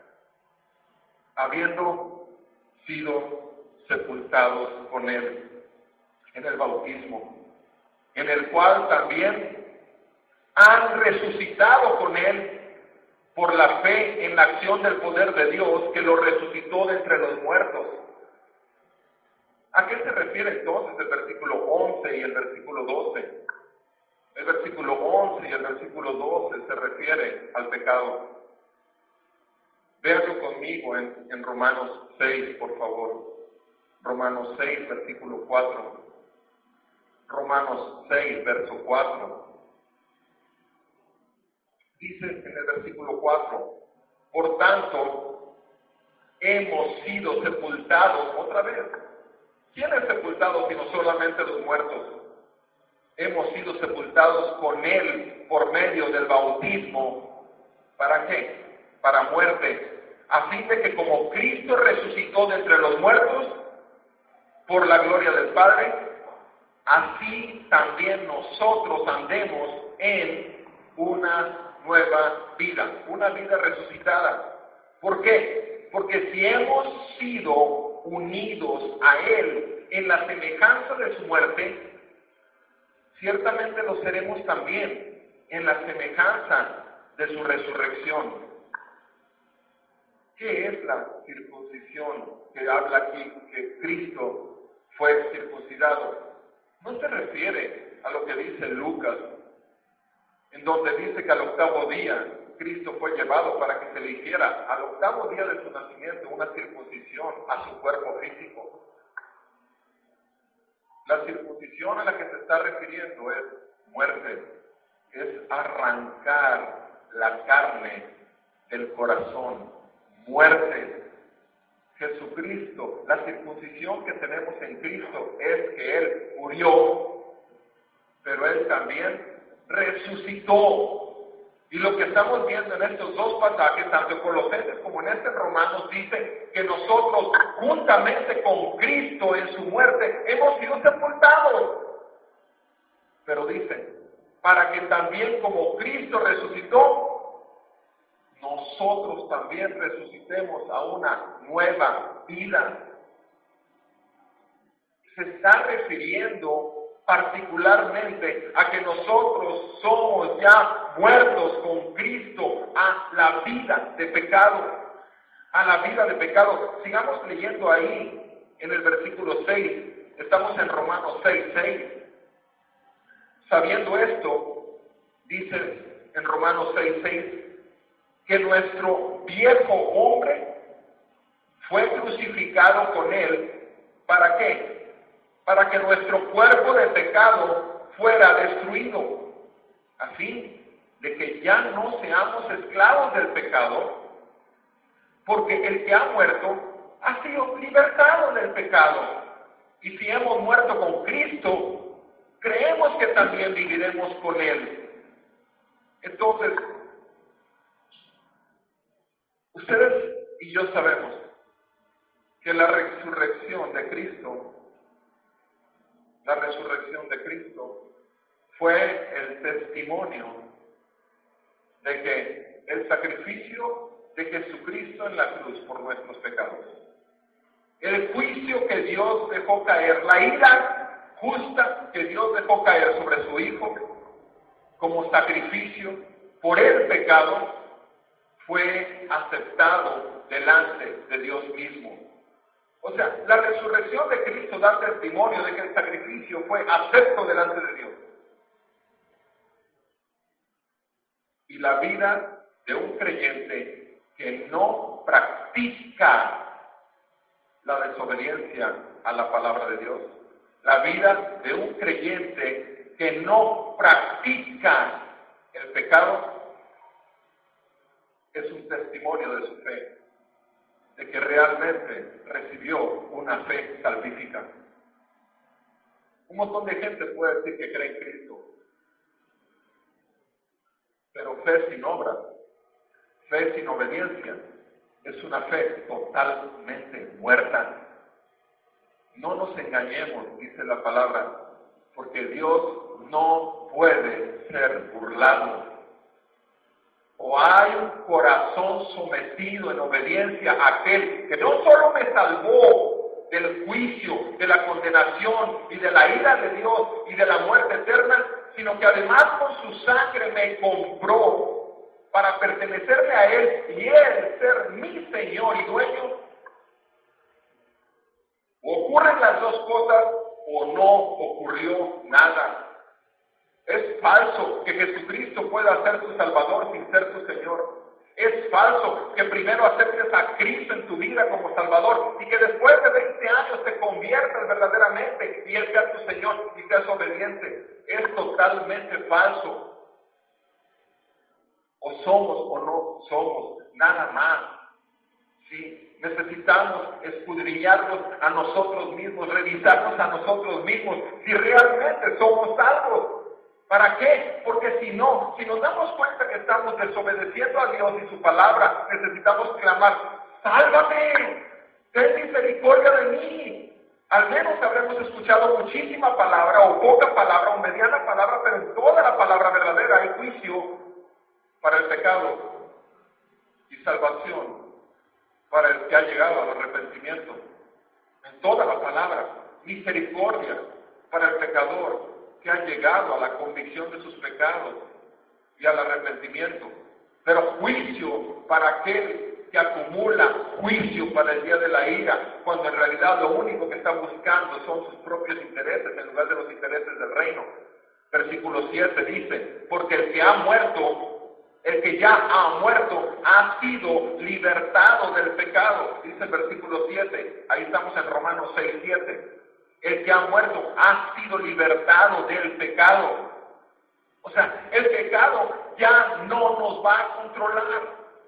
Habiendo sido sepultados con Él en el bautismo, en el cual también han resucitado con Él por la fe en la acción del poder de Dios que lo resucitó de entre los muertos. ¿A qué se refiere entonces el versículo once y el versículo doce? El versículo once y el versículo doce se refiere al pecado. Véanlo conmigo en, en Romanos seis, por favor. Romanos seis, versículo cuatro. Romanos seis, verso cuatro. Dice en el versículo cuatro, por tanto, hemos sido sepultados otra vez. ¿Quién es sepultado sino solamente los muertos? Hemos sido sepultados con Él por medio del bautismo. ¿Para qué? Para muerte. A fin de que como Cristo resucitó de entre los muertos por la gloria del Padre, así también nosotros andemos en una nueva vida, una vida resucitada. ¿Por qué? Porque si hemos sido unidos a Él en la semejanza de su muerte, ciertamente lo seremos también en la semejanza de su resurrección. ¿Qué es la circuncisión que habla aquí, que Cristo fue circuncidado? No se refiere a lo que dice Lucas, en donde dice que al octavo día Cristo fue llevado para que se le hiciera al octavo día de su nacimiento una circuncisión a su cuerpo físico. La circuncisión a la que se está refiriendo es muerte, es arrancar la carne del corazón, muerte. Jesucristo, la circuncisión que tenemos en Cristo es que Él murió, pero Él también resucitó. Y lo que estamos viendo en estos dos pasajes, tanto en Colosenses como en este Romanos, dice que nosotros, juntamente con Cristo en su muerte, hemos sido sepultados. Pero dice, para que también como Cristo resucitó, nosotros también resucitemos a una nueva vida. Se está refiriendo particularmente a que nosotros somos ya muertos con Cristo a la vida de pecado, a la vida de pecado. Sigamos leyendo ahí en el versículo seis, estamos en Romanos seis, seis. Sabiendo esto, dice en Romanos seis, seis, que nuestro viejo hombre fue crucificado con Él, ¿para qué? Para que nuestro cuerpo de pecado fuera destruido, a fin de que ya no seamos esclavos del pecado, porque el que ha muerto ha sido libertado del pecado. Y si hemos muerto con Cristo, creemos que también viviremos con Él. Entonces, ustedes y yo sabemos que la resurrección de Cristo La resurrección de Cristo fue el testimonio de que el sacrificio de Jesucristo en la cruz por nuestros pecados, el juicio que Dios dejó caer, la ira justa que Dios dejó caer sobre su Hijo como sacrificio por el pecado, fue aceptado delante de Dios mismo. O sea, la resurrección de Cristo da testimonio de que el sacrificio fue acepto delante de Dios. Y la vida de un creyente que no practica la desobediencia a la palabra de Dios, la vida de un creyente que no practica el pecado, es un testimonio de su fe, de que realmente recibió una fe salvífica. Un montón de gente puede decir que cree en Cristo, pero fe sin obra, fe sin obediencia, es una fe totalmente muerta. No nos engañemos, dice la palabra, porque Dios no puede ser burlado. O hay un corazón sometido en obediencia a aquel que no solo me salvó del juicio, de la condenación y de la ira de Dios y de la muerte eterna, sino que además con su sangre me compró para pertenecerle a Él y Él ser mi Señor y dueño. O ocurren las dos cosas o no ocurrió nada. Es falso que Jesucristo pueda ser tu Salvador sin ser tu Señor. Es falso que primero aceptes a Cristo en tu vida como Salvador y que después de veinte años te conviertas verdaderamente y Él sea tu Señor y seas obediente. Es totalmente falso. O somos o no somos, nada más. Sí, necesitamos escudriñarnos a nosotros mismos, revisarnos a nosotros mismos si realmente somos salvos. ¿Para qué? Porque si no, si nos damos cuenta que estamos desobedeciendo a Dios y su palabra, necesitamos clamar, ¡sálvame! ¡Ten misericordia de mí! Al menos habremos escuchado muchísima palabra, o poca palabra, o mediana palabra, pero en toda la palabra verdadera hay juicio para el pecado y salvación para el que ha llegado al arrepentimiento. En toda la palabra, misericordia para el pecador que ha llegado a la convicción de sus pecados y al arrepentimiento, pero juicio para aquel que acumula juicio para el día de la ira, cuando en realidad lo único que está buscando son sus propios intereses en lugar de los intereses del reino. Versículo siete dice, porque el que ha muerto, el que ya ha muerto, ha sido libertado del pecado, dice el versículo siete, ahí estamos en Romanos seis, siete. El que ha muerto ha sido libertado del pecado. O sea, el pecado ya no nos va a controlar.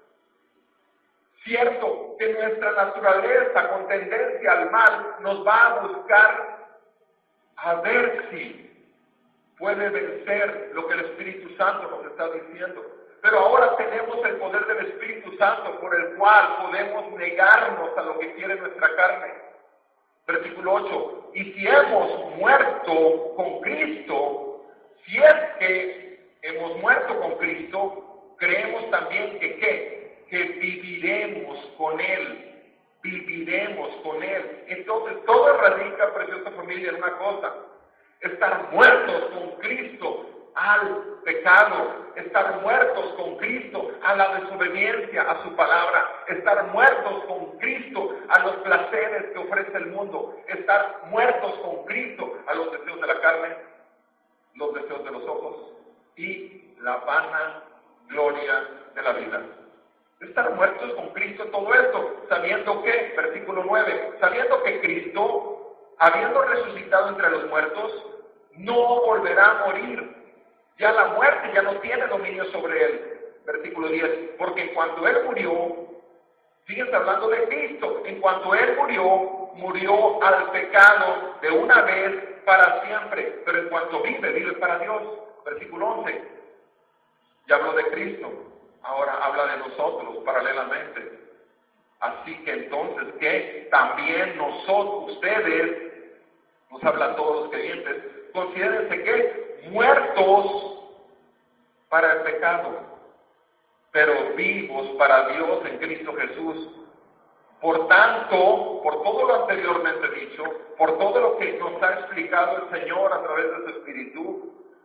Cierto que nuestra naturaleza con tendencia al mal nos va a buscar a ver si puede vencer lo que el Espíritu Santo nos está diciendo. Pero ahora tenemos el poder del Espíritu Santo por el cual podemos negarnos a lo que quiere nuestra carne. Versículo ocho, y si hemos muerto con Cristo, si es que hemos muerto con Cristo, creemos también que ¿qué? Que viviremos con Él, viviremos con Él. Entonces todo radica, preciosa familia, en una cosa, estar muertos con Cristo al pecado, estar muertos con Cristo a la desobediencia a su palabra, estar muertos con Cristo a los placeres que ofrece el mundo, estar muertos con Cristo a los deseos de la carne, los deseos de los ojos y la vana gloria de la vida. Estar muertos con Cristo, todo esto, sabiendo que, versículo nueve, sabiendo que Cristo, habiendo resucitado entre los muertos, no volverá a morir. Ya la muerte ya no tiene dominio sobre él. Versículo diez, porque en cuanto él murió, sigues hablando de Cristo, en cuanto él murió, murió al pecado de una vez para siempre, pero en cuanto vive, vive para Dios. Versículo once, ya habló de Cristo, ahora habla de nosotros paralelamente. Así que entonces, ¿qué? También nosotros, ustedes, nos hablan todos los creyentes, considérense que muertos para el pecado, pero vivos para Dios en Cristo Jesús. Por tanto, por todo lo anteriormente dicho, por todo lo que nos ha explicado el Señor a través de su Espíritu,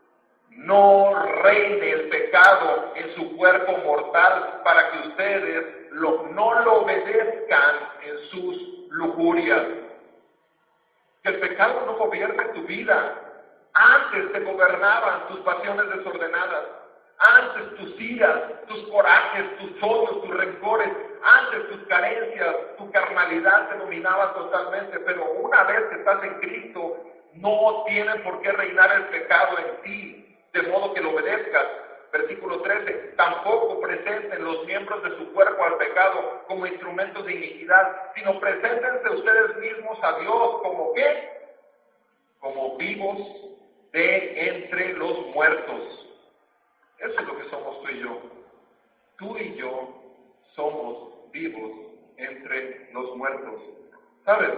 no reine el pecado en su cuerpo mortal para que ustedes lo, no lo obedezcan en sus lujurias. Que el pecado no gobierne tu vida. Antes te gobernaban tus pasiones desordenadas. Antes tus iras, tus corajes, tus odios, tus rencores. Antes tus carencias, tu carnalidad te dominaba totalmente. Pero una vez que estás en Cristo, no tiene por qué reinar el pecado en ti, de modo que lo obedezcas. Versículo trece, tampoco presenten los miembros de su cuerpo al pecado como instrumentos de iniquidad, sino preséntense ustedes mismos a Dios como ¿qué? Como vivos de entre los muertos. Eso es lo que somos tú y yo. Tú y yo somos vivos entre los muertos. ¿Sabes?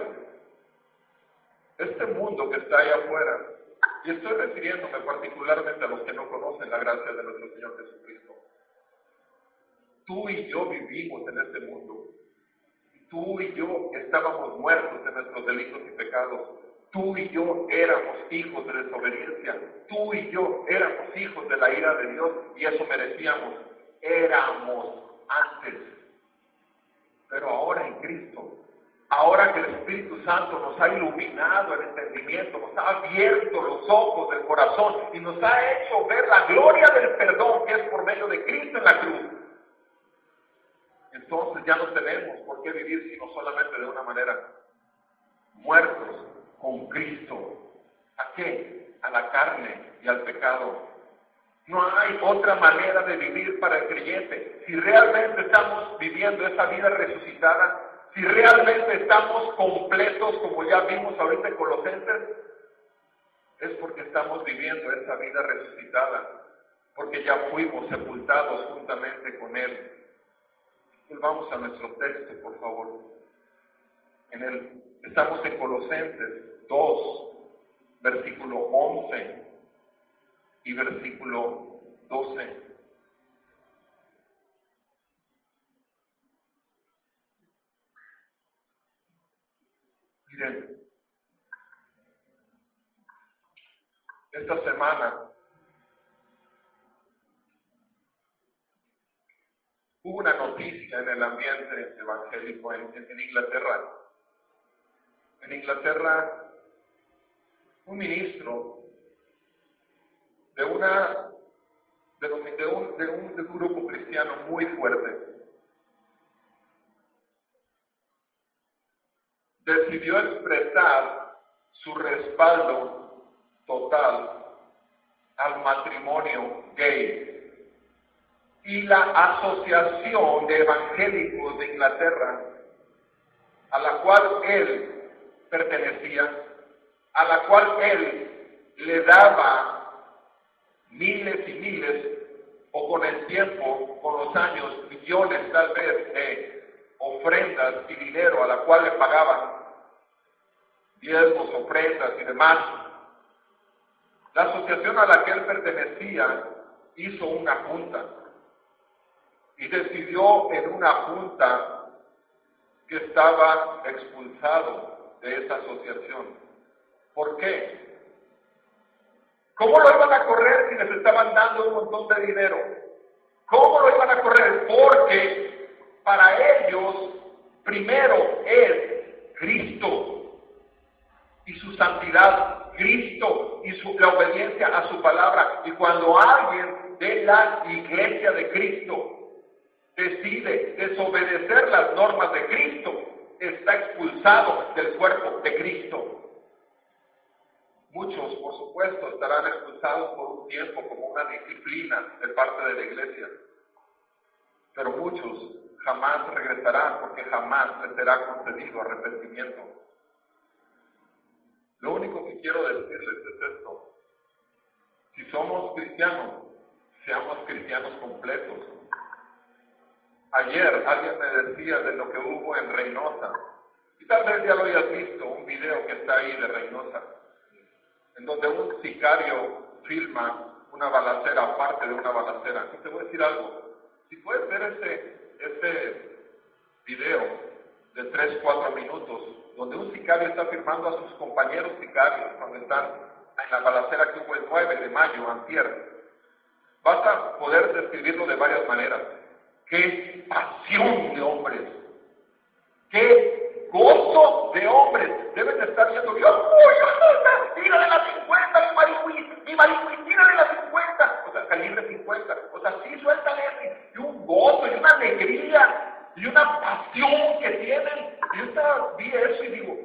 Este mundo que está allá afuera, y estoy refiriéndome particularmente a los que no conocen la gracia de nuestro Señor Jesucristo. Tú y yo vivimos en este mundo. Tú y yo estábamos muertos de nuestros delitos y pecados. Tú y yo éramos hijos de desobediencia. Tú y yo éramos hijos de la ira de Dios y eso merecíamos. Éramos antes. Pero ahora en Cristo, ahora que el Espíritu Santo nos ha iluminado el entendimiento, nos ha abierto los ojos del corazón y nos ha hecho ver la gloria del perdón que es por medio de Cristo en la cruz. Entonces ya no tenemos por qué vivir sino solamente de una manera, muertos con Cristo. ¿A qué? A la carne y al pecado. No hay otra manera de vivir para el creyente. Si realmente estamos viviendo esa vida resucitada, si realmente estamos completos, como ya vimos ahorita en Colosenses, es porque estamos viviendo esa vida resucitada, porque ya fuimos sepultados juntamente con Él. Volvamos a nuestro texto, por favor. En el, estamos en Colosenses dos, versículo once y versículo doce. Miren, esta semana hubo una noticia en el ambiente evangélico en, en Inglaterra. En Inglaterra, un ministro de una de un, de un, de un, de un grupo cristiano muy fuerte decidió expresar su respaldo total al matrimonio gay. Y la Asociación de Evangélicos de Inglaterra, a la cual él pertenecía, a la cual él le daba miles y miles, o con el tiempo, con los años, millones tal vez de ofrendas y dinero a la cual le pagaban diezmos, ofrendas y demás. La asociación a la que él pertenecía hizo una junta y decidió en una junta que estaba expulsado de esa asociación. ¿Por qué? ¿Cómo lo iban a correr si les estaban dando un montón de dinero? ¿Cómo lo iban a correr? Porque para ellos, primero es Cristo y su santidad, Cristo y su, la obediencia a su palabra. Y cuando alguien de la iglesia de Cristo decide desobedecer las normas de Cristo, está expulsado del cuerpo de Cristo. Muchos, por supuesto, estarán expulsados por un tiempo como una disciplina de parte de la iglesia. Pero muchos jamás regresarán porque jamás les será concedido arrepentimiento. Lo único que quiero decirles es esto. Si somos cristianos, seamos cristianos completos. Ayer alguien me decía de lo que hubo en Reynosa, y tal vez ya lo hayas visto, un video que está ahí de Reynosa, en donde un sicario filma una balacera, aparte de una balacera. Y te voy a decir algo, si puedes ver ese, ese video de tres, cuatro minutos, donde un sicario está firmando a sus compañeros sicarios cuando están en la balacera que hubo el nueve de mayo, antier. Vas a poder describirlo de varias maneras. ¡Qué pasión de hombres! ¡Qué gozo de hombres! Deben de estar viendo, ¡Dios mío! ¡Tírale las cincuenta, mi marihuí! ¡Mi marihuí, tírale las cincuenta! O sea, calibre cincuenta. O sea, sí, suéltale. Y un gozo, y una alegría, y una pasión que tienen. Yo estaba, vi eso y digo,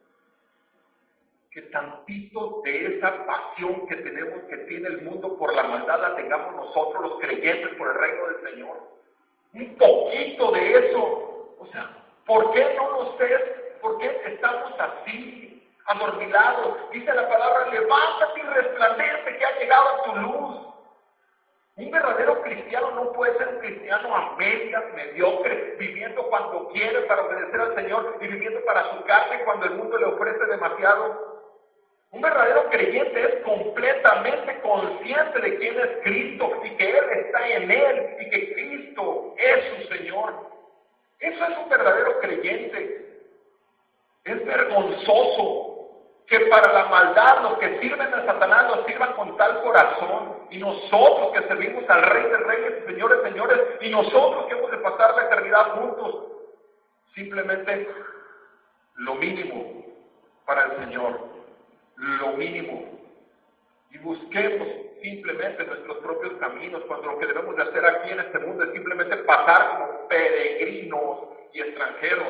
que tantito de esa pasión que tenemos, que tiene el mundo por la maldad, la tengamos nosotros los creyentes por el reino del Señor. Un poquito de eso. O sea, ¿por qué no nos es? ¿Por qué estamos así, adormilados? Dice la palabra, levántate y resplandece que ha llegado tu luz. Un verdadero cristiano no puede ser un cristiano a medias, mediocre, viviendo cuando quiere para obedecer al Señor y viviendo para su carne cuando el mundo le ofrece demasiado. Un verdadero creyente es completamente consciente de quién es Cristo y que Él está en Él y que Cristo es su Señor. Eso es un verdadero creyente. Es vergonzoso que para la maldad los que sirven a Satanás nos sirvan con tal corazón, y nosotros que servimos al Rey de Reyes y Señores de Señores, y nosotros que hemos de pasar la eternidad juntos, simplemente lo mínimo para el Señor, lo mínimo, y busquemos simplemente nuestros propios caminos, cuando lo que debemos de hacer aquí en este mundo es simplemente pasar como peregrinos y extranjeros.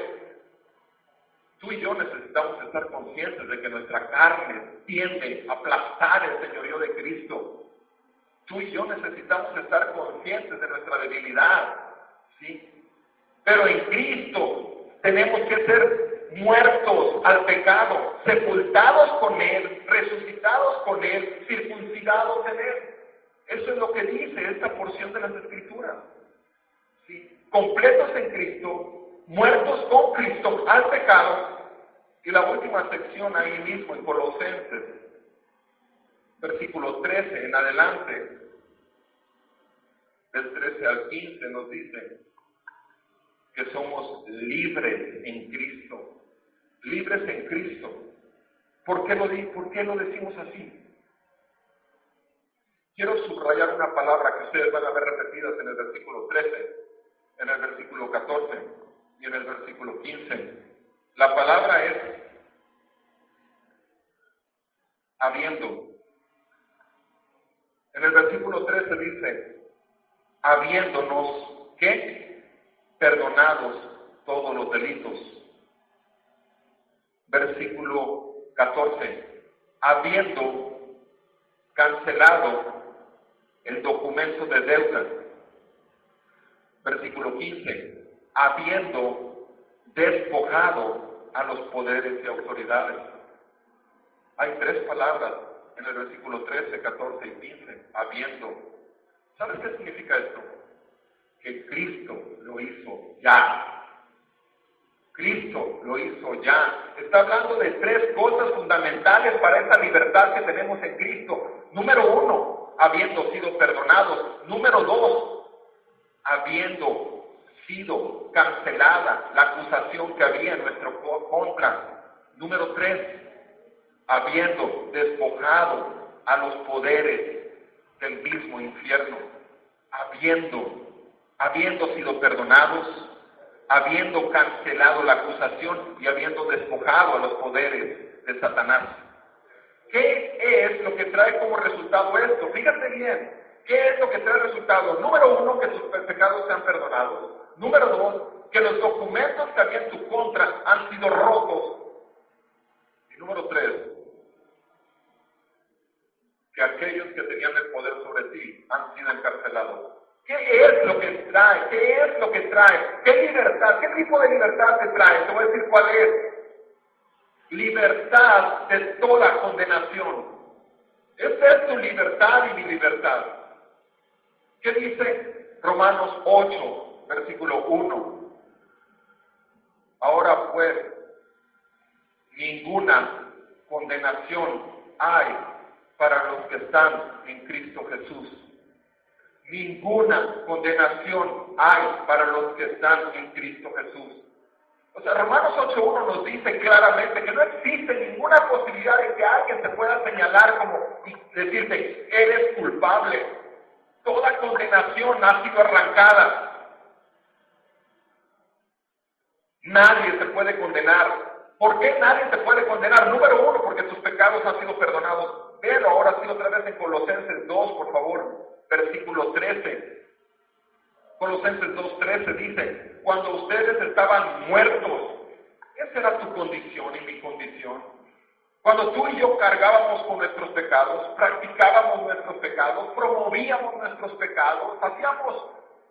Tú y yo necesitamos estar conscientes de que nuestra carne tiende a aplastar el señorío de Cristo. Tú y yo necesitamos estar conscientes de nuestra debilidad, ¿sí? Pero en Cristo tenemos que ser muertos al pecado, sepultados con Él, resucitados con Él, circuncidados en Él. Eso es lo que dice esta porción de las Escrituras, ¿sí? Completos en Cristo, muertos con Cristo al pecado. Y la última sección ahí mismo en Colosenses, versículo trece en adelante, del trece al quince, nos dice que somos libres en Cristo. Libres en Cristo. ¿Por qué lo, por qué lo decimos así? Quiero subrayar una palabra que ustedes van a ver repetidas en el versículo trece, en el versículo catorce y en el versículo quince. La palabra es habiendo. En el versículo trece dice, habiéndonos, ¿qué? Perdonados todos los delitos. Versículo catorce, habiendo cancelado el documento de deuda. Versículo quince, habiendo despojado a los poderes y autoridades. Hay tres palabras en el versículo trece, catorce y quince, habiendo. ¿Sabes qué significa esto? Que Cristo lo hizo ya. Cristo lo hizo ya. Está hablando de tres cosas fundamentales para esta libertad que tenemos en Cristo. Número uno, habiendo sido perdonados. Número dos, habiendo sido cancelada la acusación que había en nuestro contra. Número tres, habiendo despojado a los poderes del mismo infierno. Habiendo, habiendo sido perdonados, habiendo cancelado la acusación y habiendo despojado a los poderes de Satanás. ¿Qué es lo que trae como resultado esto? Fíjate bien, ¿qué es lo que trae resultado? Número uno, que sus pecados sean perdonados. Número dos, que los documentos que había en tu contra han sido rotos. Y número tres, que aquellos que tenían el poder sobre ti han sido encarcelados. ¿Qué es lo que trae? ¿Qué es lo que trae? ¿Qué libertad? ¿Qué tipo de libertad te trae? Te voy a decir cuál es. Libertad de toda condenación. Esta es tu libertad y mi libertad. ¿Qué dice Romanos ocho, versículo uno? Ahora pues, ninguna condenación hay para los que están en Cristo Jesús. Ninguna condenación hay para los que están en Cristo Jesús. O sea, Romanos ocho uno nos dice claramente que no existe ninguna posibilidad de que alguien se pueda señalar como, y decirte, eres culpable. Toda condenación ha sido arrancada. Nadie se puede condenar. ¿Por qué nadie se puede condenar? Número uno, porque tus pecados han sido perdonados. Véalo ahora sí otra vez en Colosenses dos, por favor, versículo trece. Colosenses dos, trece dice, cuando ustedes estaban muertos, esa era tu condición y mi condición. Cuando tú y yo cargábamos con nuestros pecados, practicábamos nuestros pecados, promovíamos nuestros pecados, hacíamos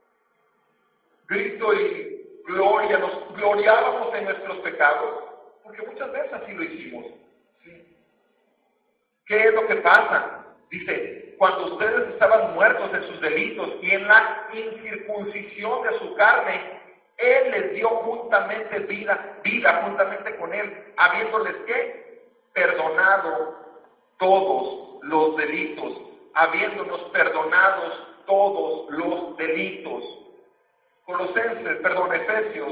grito y gloria, nos gloriábamos en nuestros pecados, porque muchas veces así lo hicimos. ¿Sí? ¿Qué es lo que pasa? Dice, cuando ustedes estaban muertos en sus delitos y en la incircuncisión de su carne, Él les dio juntamente vida, vida juntamente con Él, habiéndoles ¿qué? Perdonado todos los delitos, habiéndonos perdonados todos los delitos. Colosenses, perdón, Efesios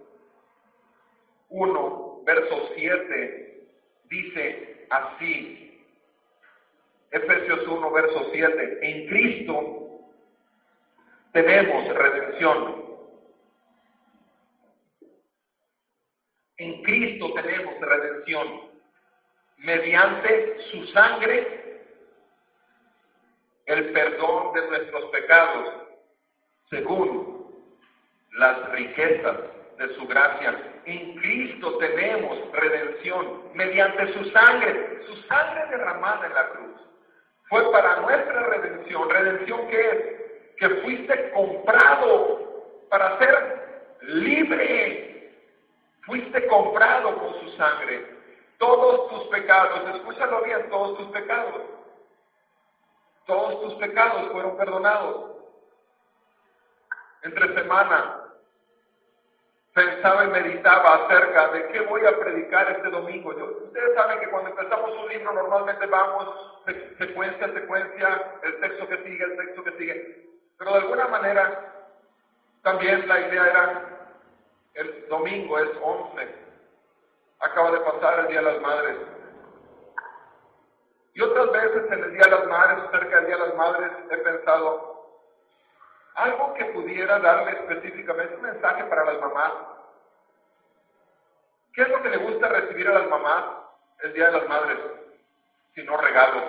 uno, verso siete, dice así, Efesios uno, verso siete, en Cristo tenemos redención. En Cristo tenemos redención. Mediante su sangre, el perdón de nuestros pecados, según las riquezas de su gracia. En Cristo tenemos redención, mediante su sangre, su sangre derramada en la cruz. Fue para nuestra redención. ¿Redención qué es? Que fuiste comprado para ser libre. Fuiste comprado con su sangre. Todos tus pecados, escúchalo bien, todos tus pecados. Todos tus pecados fueron perdonados. Entre semana pensaba y meditaba acerca de qué voy a predicar este domingo. Yo, ustedes saben que cuando empezamos un libro normalmente vamos secuencia a secuencia, el texto que sigue, el texto que sigue. Pero de alguna manera también la idea era, el domingo es once. Acaba de pasar el Día de las Madres. Y otras veces en el Día de las Madres, cerca del Día de las Madres, he pensado, algo que pudiera darle específicamente un mensaje para las mamás. ¿Qué es lo que le gusta recibir a las mamás el Día de las Madres? Sino regalos.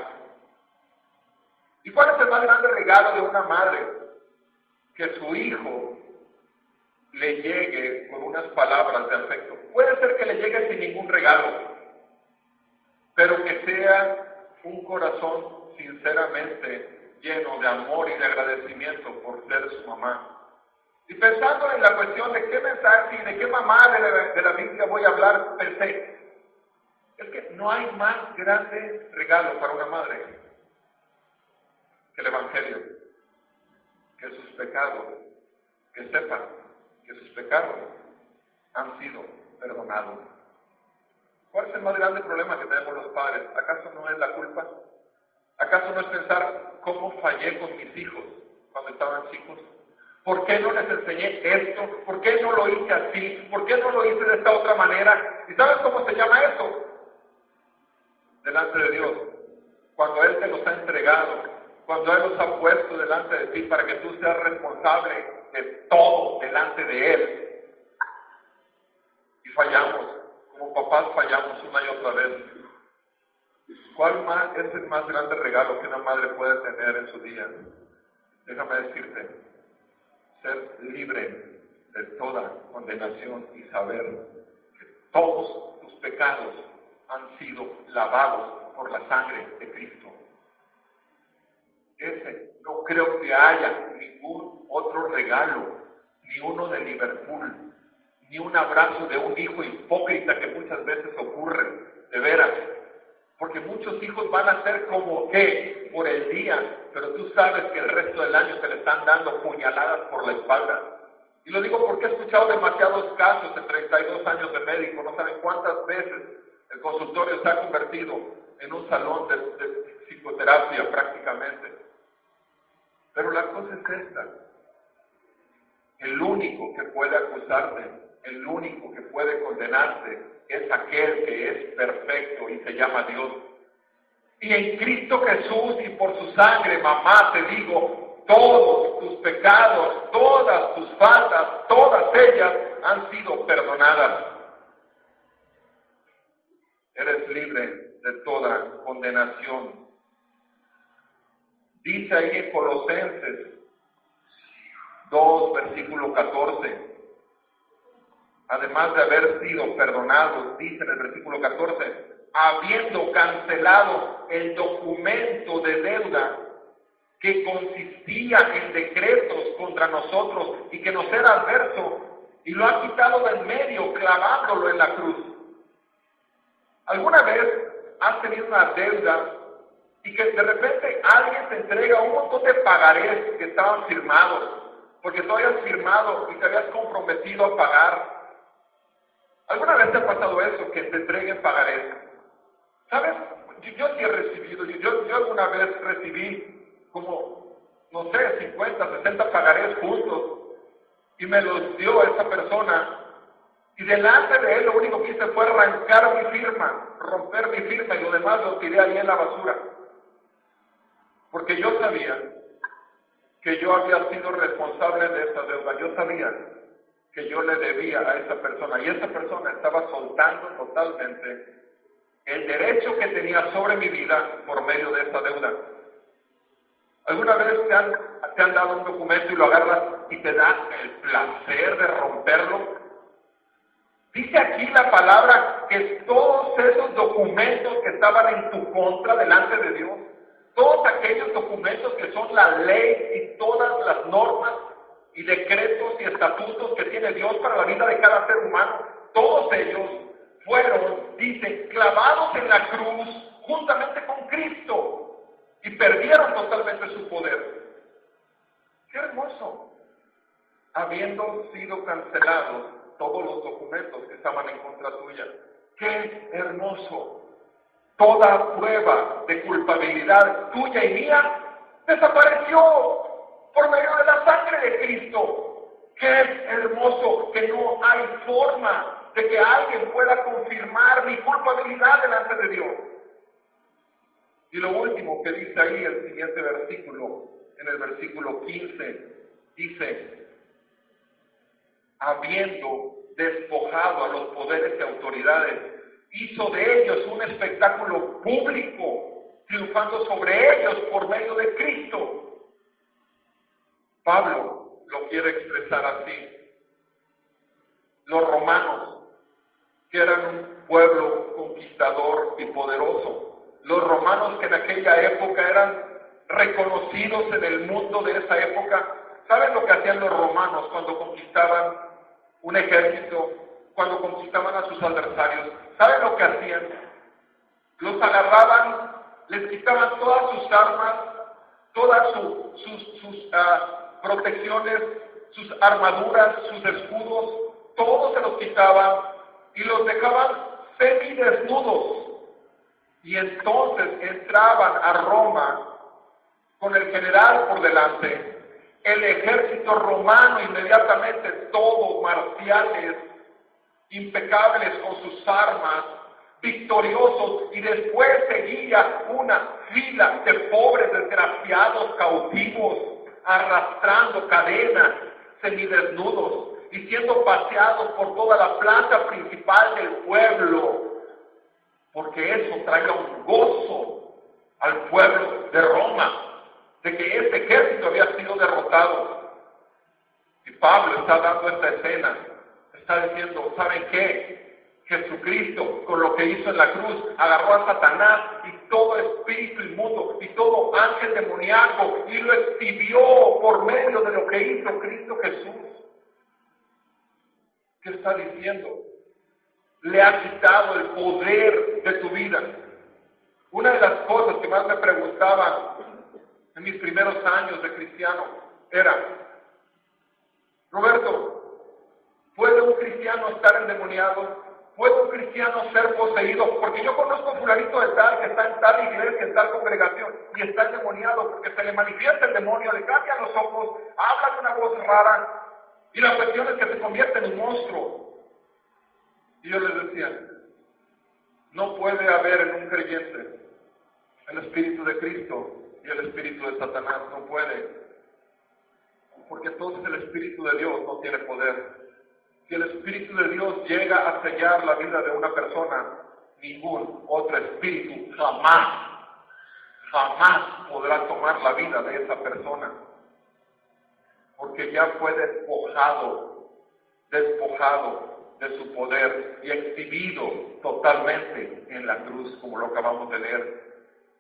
¿Y cuál es el más grande regalo de una madre? Que su hijo le llegue con unas palabras de afecto. Puede ser que le llegue sin ningún regalo, pero que sea un corazón sinceramente lleno de amor y de agradecimiento por ser su mamá. Y pensando en la cuestión de qué mensaje y de qué mamá de la, de la Biblia voy a hablar, pensé, es que no hay más grande regalo para una madre que el Evangelio, que sus pecados, que sepan que sus pecados han sido perdonados. ¿Cuál es el más grande problema que tenemos los padres? ¿Acaso no es la culpa? ¿Acaso no es pensar cómo fallé con mis hijos cuando estaban chicos? ¿Por qué no les enseñé esto? ¿Por qué no lo hice así? ¿Por qué no lo hice de esta otra manera? ¿Y sabes cómo se llama eso? Delante de Dios. Cuando Él te los ha entregado, cuando Él los ha puesto delante de ti para que tú seas responsable de todo delante de Él. Y fallamos, como papás fallamos una y otra vez. ¿Cuál más es el más grande regalo que una madre puede tener en su día? Déjame decirte, ser libre de toda condenación y saber que todos tus pecados han sido lavados por la sangre de Cristo. Ese, no creo que haya ningún otro regalo, ni uno de Liverpool, ni un abrazo de un hijo hipócrita que muchas veces ocurre, de veras. Porque muchos hijos van a ser como que por el día, pero tú sabes que el resto del año se le están dando puñaladas por la espalda. Y lo digo porque he escuchado demasiados casos en treinta y dos años de médico, no saben cuántas veces el consultorio se ha convertido en un salón de, de psicoterapia prácticamente. Pero la cosa es esta. El único que puede acusarte, el único que puede condenarte, es aquel que es perfecto y se llama Dios. Y en Cristo Jesús y por su sangre, mamá, te digo, todos tus pecados, todas tus faltas, todas ellas han sido perdonadas. Eres libre de toda condenación. Dice ahí en Colosenses dos, versículo catorce. Además de haber sido perdonados, dice en el versículo catorce, habiendo cancelado el documento de deuda que consistía en decretos contra nosotros y que nos era adverso, y lo ha quitado de en medio, clavándolo en la cruz. ¿Alguna vez has tenido una deuda y que de repente alguien te entrega un montón de pagarés que estaban firmados, porque tú habías firmado y te habías comprometido a pagar? ¿Alguna vez te ha pasado eso, que te entreguen pagarés? ¿Sabes? Yo, yo sí he recibido, yo, yo alguna vez recibí como, no sé, cincuenta, sesenta pagarés juntos, y me los dio esa persona, y delante de él lo único que hice fue arrancar mi firma, romper mi firma, y lo demás lo tiré ahí en la basura. Porque yo sabía que yo había sido responsable de esa deuda, yo sabía que yo le debía a esa persona, y esa persona estaba soltando totalmente el derecho que tenía sobre mi vida por medio de esa deuda. ¿Alguna vez te han, te han dado un documento y lo agarras y te da el placer de romperlo? Dice aquí la palabra que todos esos documentos que estaban en tu contra delante de Dios, todos aquellos documentos que son la ley y todas las normas y decretos y estatutos que tiene Dios para la vida de cada ser humano, todos ellos fueron, dice, clavados en la cruz juntamente con Cristo y perdieron totalmente su poder. ¡Qué hermoso! Habiendo sido cancelados todos los documentos que estaban en contra tuya. ¡Qué hermoso! Toda prueba de culpabilidad tuya y mía desapareció por medio de la sangre de Cristo. ¡Qué hermoso! Que no hay forma de que alguien pueda confirmar mi culpabilidad delante de Dios. Y lo último que dice ahí el siguiente versículo, en el versículo quince, dice, habiendo despojado a los poderes y autoridades, hizo de ellos un espectáculo público, triunfando sobre ellos por medio de Cristo. Pablo lo quiere expresar así. Los romanos, que eran un pueblo conquistador y poderoso, los romanos que en aquella época eran reconocidos en el mundo de esa época, ¿saben lo que hacían los romanos cuando conquistaban un ejército, cuando conquistaban a sus adversarios? ¿Saben lo que hacían? Los agarraban, les quitaban todas sus armas, todas su, sus, sus uh, protecciones, sus armaduras, sus escudos, todos se los quitaban y los dejaban semidesnudos. Y entonces entraban a Roma con el general por delante, el ejército romano inmediatamente, todos marciales, impecables con sus armas, victoriosos, y después seguía una fila de pobres desgraciados cautivos, arrastrando cadenas, semidesnudos, y siendo paseados por toda la plaza principal del pueblo, porque eso traía un gozo al pueblo de Roma, de que este ejército había sido derrotado. Y Pablo está dando esta escena, está diciendo, ¿saben qué? Jesucristo, con lo que hizo en la cruz, agarró a Satanás y todo espíritu inmundo y todo ángel demoníaco y lo exhibió por medio de lo que hizo Cristo Jesús. ¿Qué está diciendo? Le ha quitado el poder de tu vida. Una de las cosas que más me preguntaban en mis primeros años de cristiano era, Roberto, ¿puede un cristiano estar endemoniado? ¿Puede un cristiano ser poseído? Porque yo conozco a fulanito de tal que está en tal iglesia, en tal congregación, y está endemoniado porque se le manifiesta el demonio, le cambian los ojos, habla con una voz rara, y la cuestión es que se convierte en un monstruo. Y yo les decía, no puede haber en un creyente El Espíritu de Cristo y el Espíritu de Satanás no puede, porque entonces el Espíritu de Dios no tiene poder. Si el Espíritu de Dios llega a sellar la vida de una persona, ningún otro espíritu jamás, jamás podrá tomar la vida de esa persona, porque ya fue despojado, despojado de su poder y exhibido totalmente en la cruz, como lo acabamos de leer.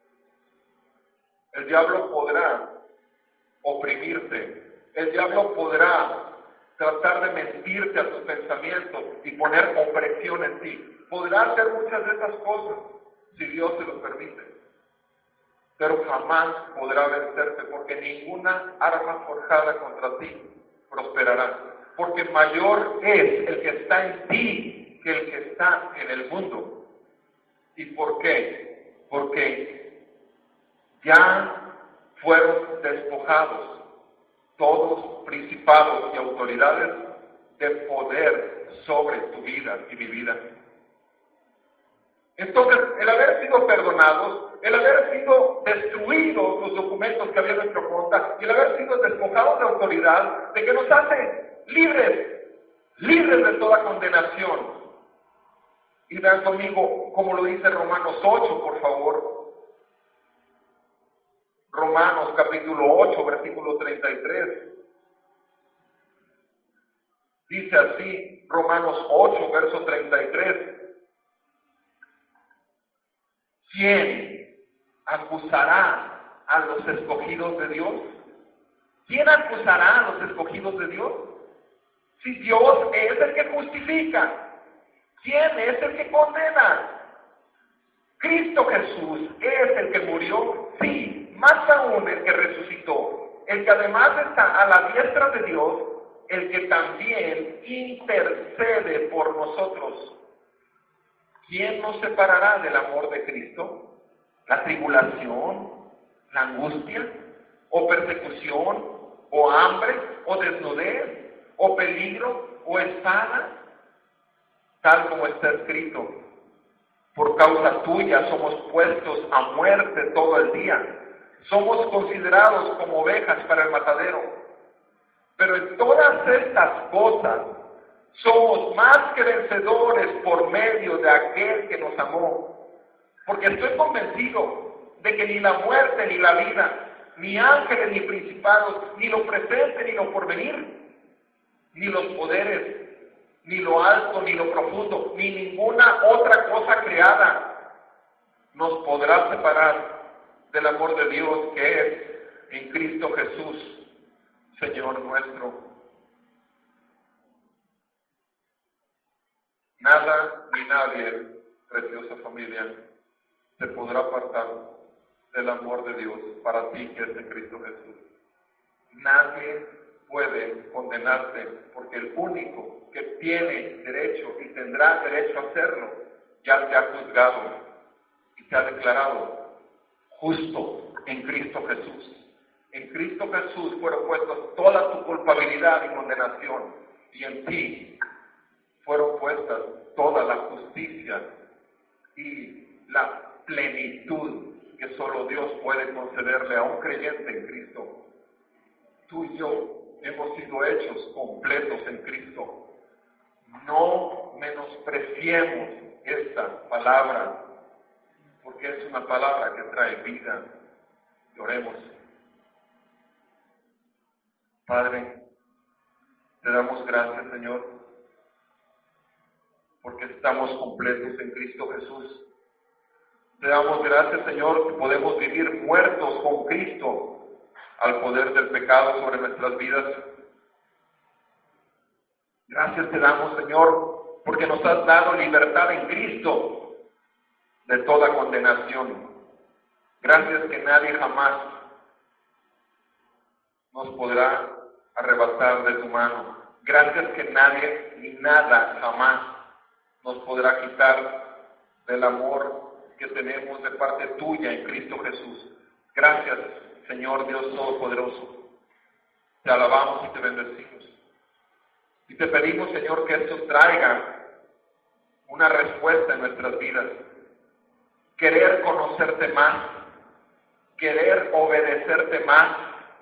El diablo podrá oprimirte, el diablo podrá tratar de mentirte a tus pensamientos y poner opresión en ti. Podrá hacer muchas de esas cosas, si Dios se lo permite, pero jamás podrá vencerte, porque ninguna arma forjada contra ti prosperará, porque mayor es el que está en ti que el que está en el mundo. ¿Y por qué? Porque ya fueron despojados todos principados y autoridades de poder sobre tu vida y mi vida. Entonces, el haber sido perdonados, el haber sido destruidos los documentos que había en nuestra contra, y el haber sido despojados de autoridad, de que nos hace libres, libres de toda condenación. Y vean conmigo como lo dice Romanos ocho, por favor. Romanos capítulo ocho, versículo treinta y tres. Dice así, Romanos ocho, verso treinta y tres. ¿Quién acusará a los escogidos de Dios? ¿Quién acusará a los escogidos de Dios? Si Dios es el que justifica, ¿quién es el que condena? Cristo Jesús es el que murió, sí, más aún el que resucitó, el que además está a la diestra de Dios, el que también intercede por nosotros. ¿Quién nos separará del amor de Cristo? ¿La tribulación, la angustia, o persecución, o hambre, o desnudez, o peligro, o espada? Tal como está escrito, por causa tuya somos puestos a muerte todo el día. Somos considerados como ovejas para el matadero. Pero en todas estas cosas somos más que vencedores por medio de aquel que nos amó. Porque estoy convencido de que ni la muerte ni la vida, ni ángeles ni principados, ni lo presente ni lo porvenir, ni los poderes, ni lo alto ni lo profundo, ni ninguna otra cosa creada nos podrá separar del amor de Dios que es en Cristo Jesús, Señor nuestro. Nada ni nadie, preciosa familia, te podrá apartar del amor de Dios para ti que es en Cristo Jesús. Nadie puede condenarte, porque el único que tiene derecho y tendrá derecho a hacerlo ya te ha juzgado y te ha declarado justo en Cristo Jesús. En Cristo Jesús fueron puestas toda tu culpabilidad y condenación, y en ti fueron puestas toda la justicia y la plenitud que solo Dios puede concederle a un creyente en Cristo. Tú y yo hemos sido hechos completos en Cristo. No menospreciemos esta palabra, porque es una palabra que trae vida. Y oremos. Padre, te damos gracias, Señor, porque estamos completos en Cristo Jesús. Te damos gracias, Señor, que podemos vivir muertos con Cristo al poder del pecado sobre nuestras vidas. Gracias te damos, Señor, porque nos has dado libertad en Cristo de toda condenación. Gracias que nadie jamás nos podrá arrebatar de tu mano. Gracias que nadie ni nada jamás nos podrá quitar del amor que tenemos de parte tuya en Cristo Jesús. Gracias, Señor Dios Todopoderoso. Te alabamos y te bendecimos. Y te pedimos, Señor, que esto traiga una respuesta en nuestras vidas. Querer conocerte más, querer obedecerte más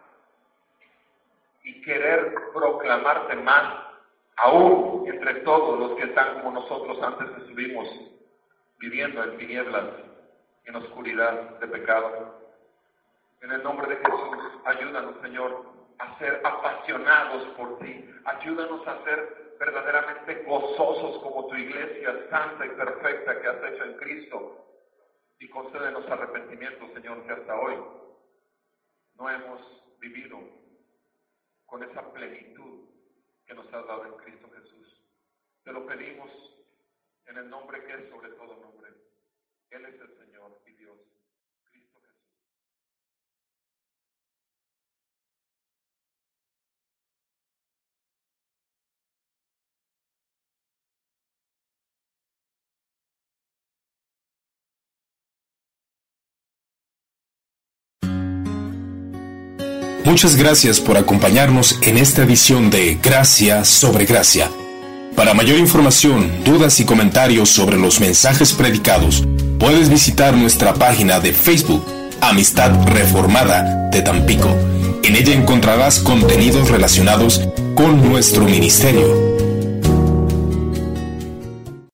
y querer proclamarte más, aún entre todos los que están como nosotros antes estuvimos, viviendo en tinieblas, en oscuridad de pecado. En el nombre de Jesús, ayúdanos, Señor, a ser apasionados por ti. Ayúdanos a ser verdaderamente gozosos como tu iglesia santa y perfecta que has hecho en Cristo. Y concédenos arrepentimiento, Señor, que hasta hoy no hemos vivido con esa plenitud que nos has dado en Cristo Jesús. Te lo pedimos en el nombre que es sobre todo nombre. Él es el Señor y Dios, Cristo Jesús. Muchas gracias por acompañarnos en esta edición de Gracia sobre Gracia. Para mayor información, dudas y comentarios sobre los mensajes predicados, puedes visitar nuestra página de Facebook, Amistad Reformada de Tampico. En ella encontrarás contenidos relacionados con nuestro ministerio.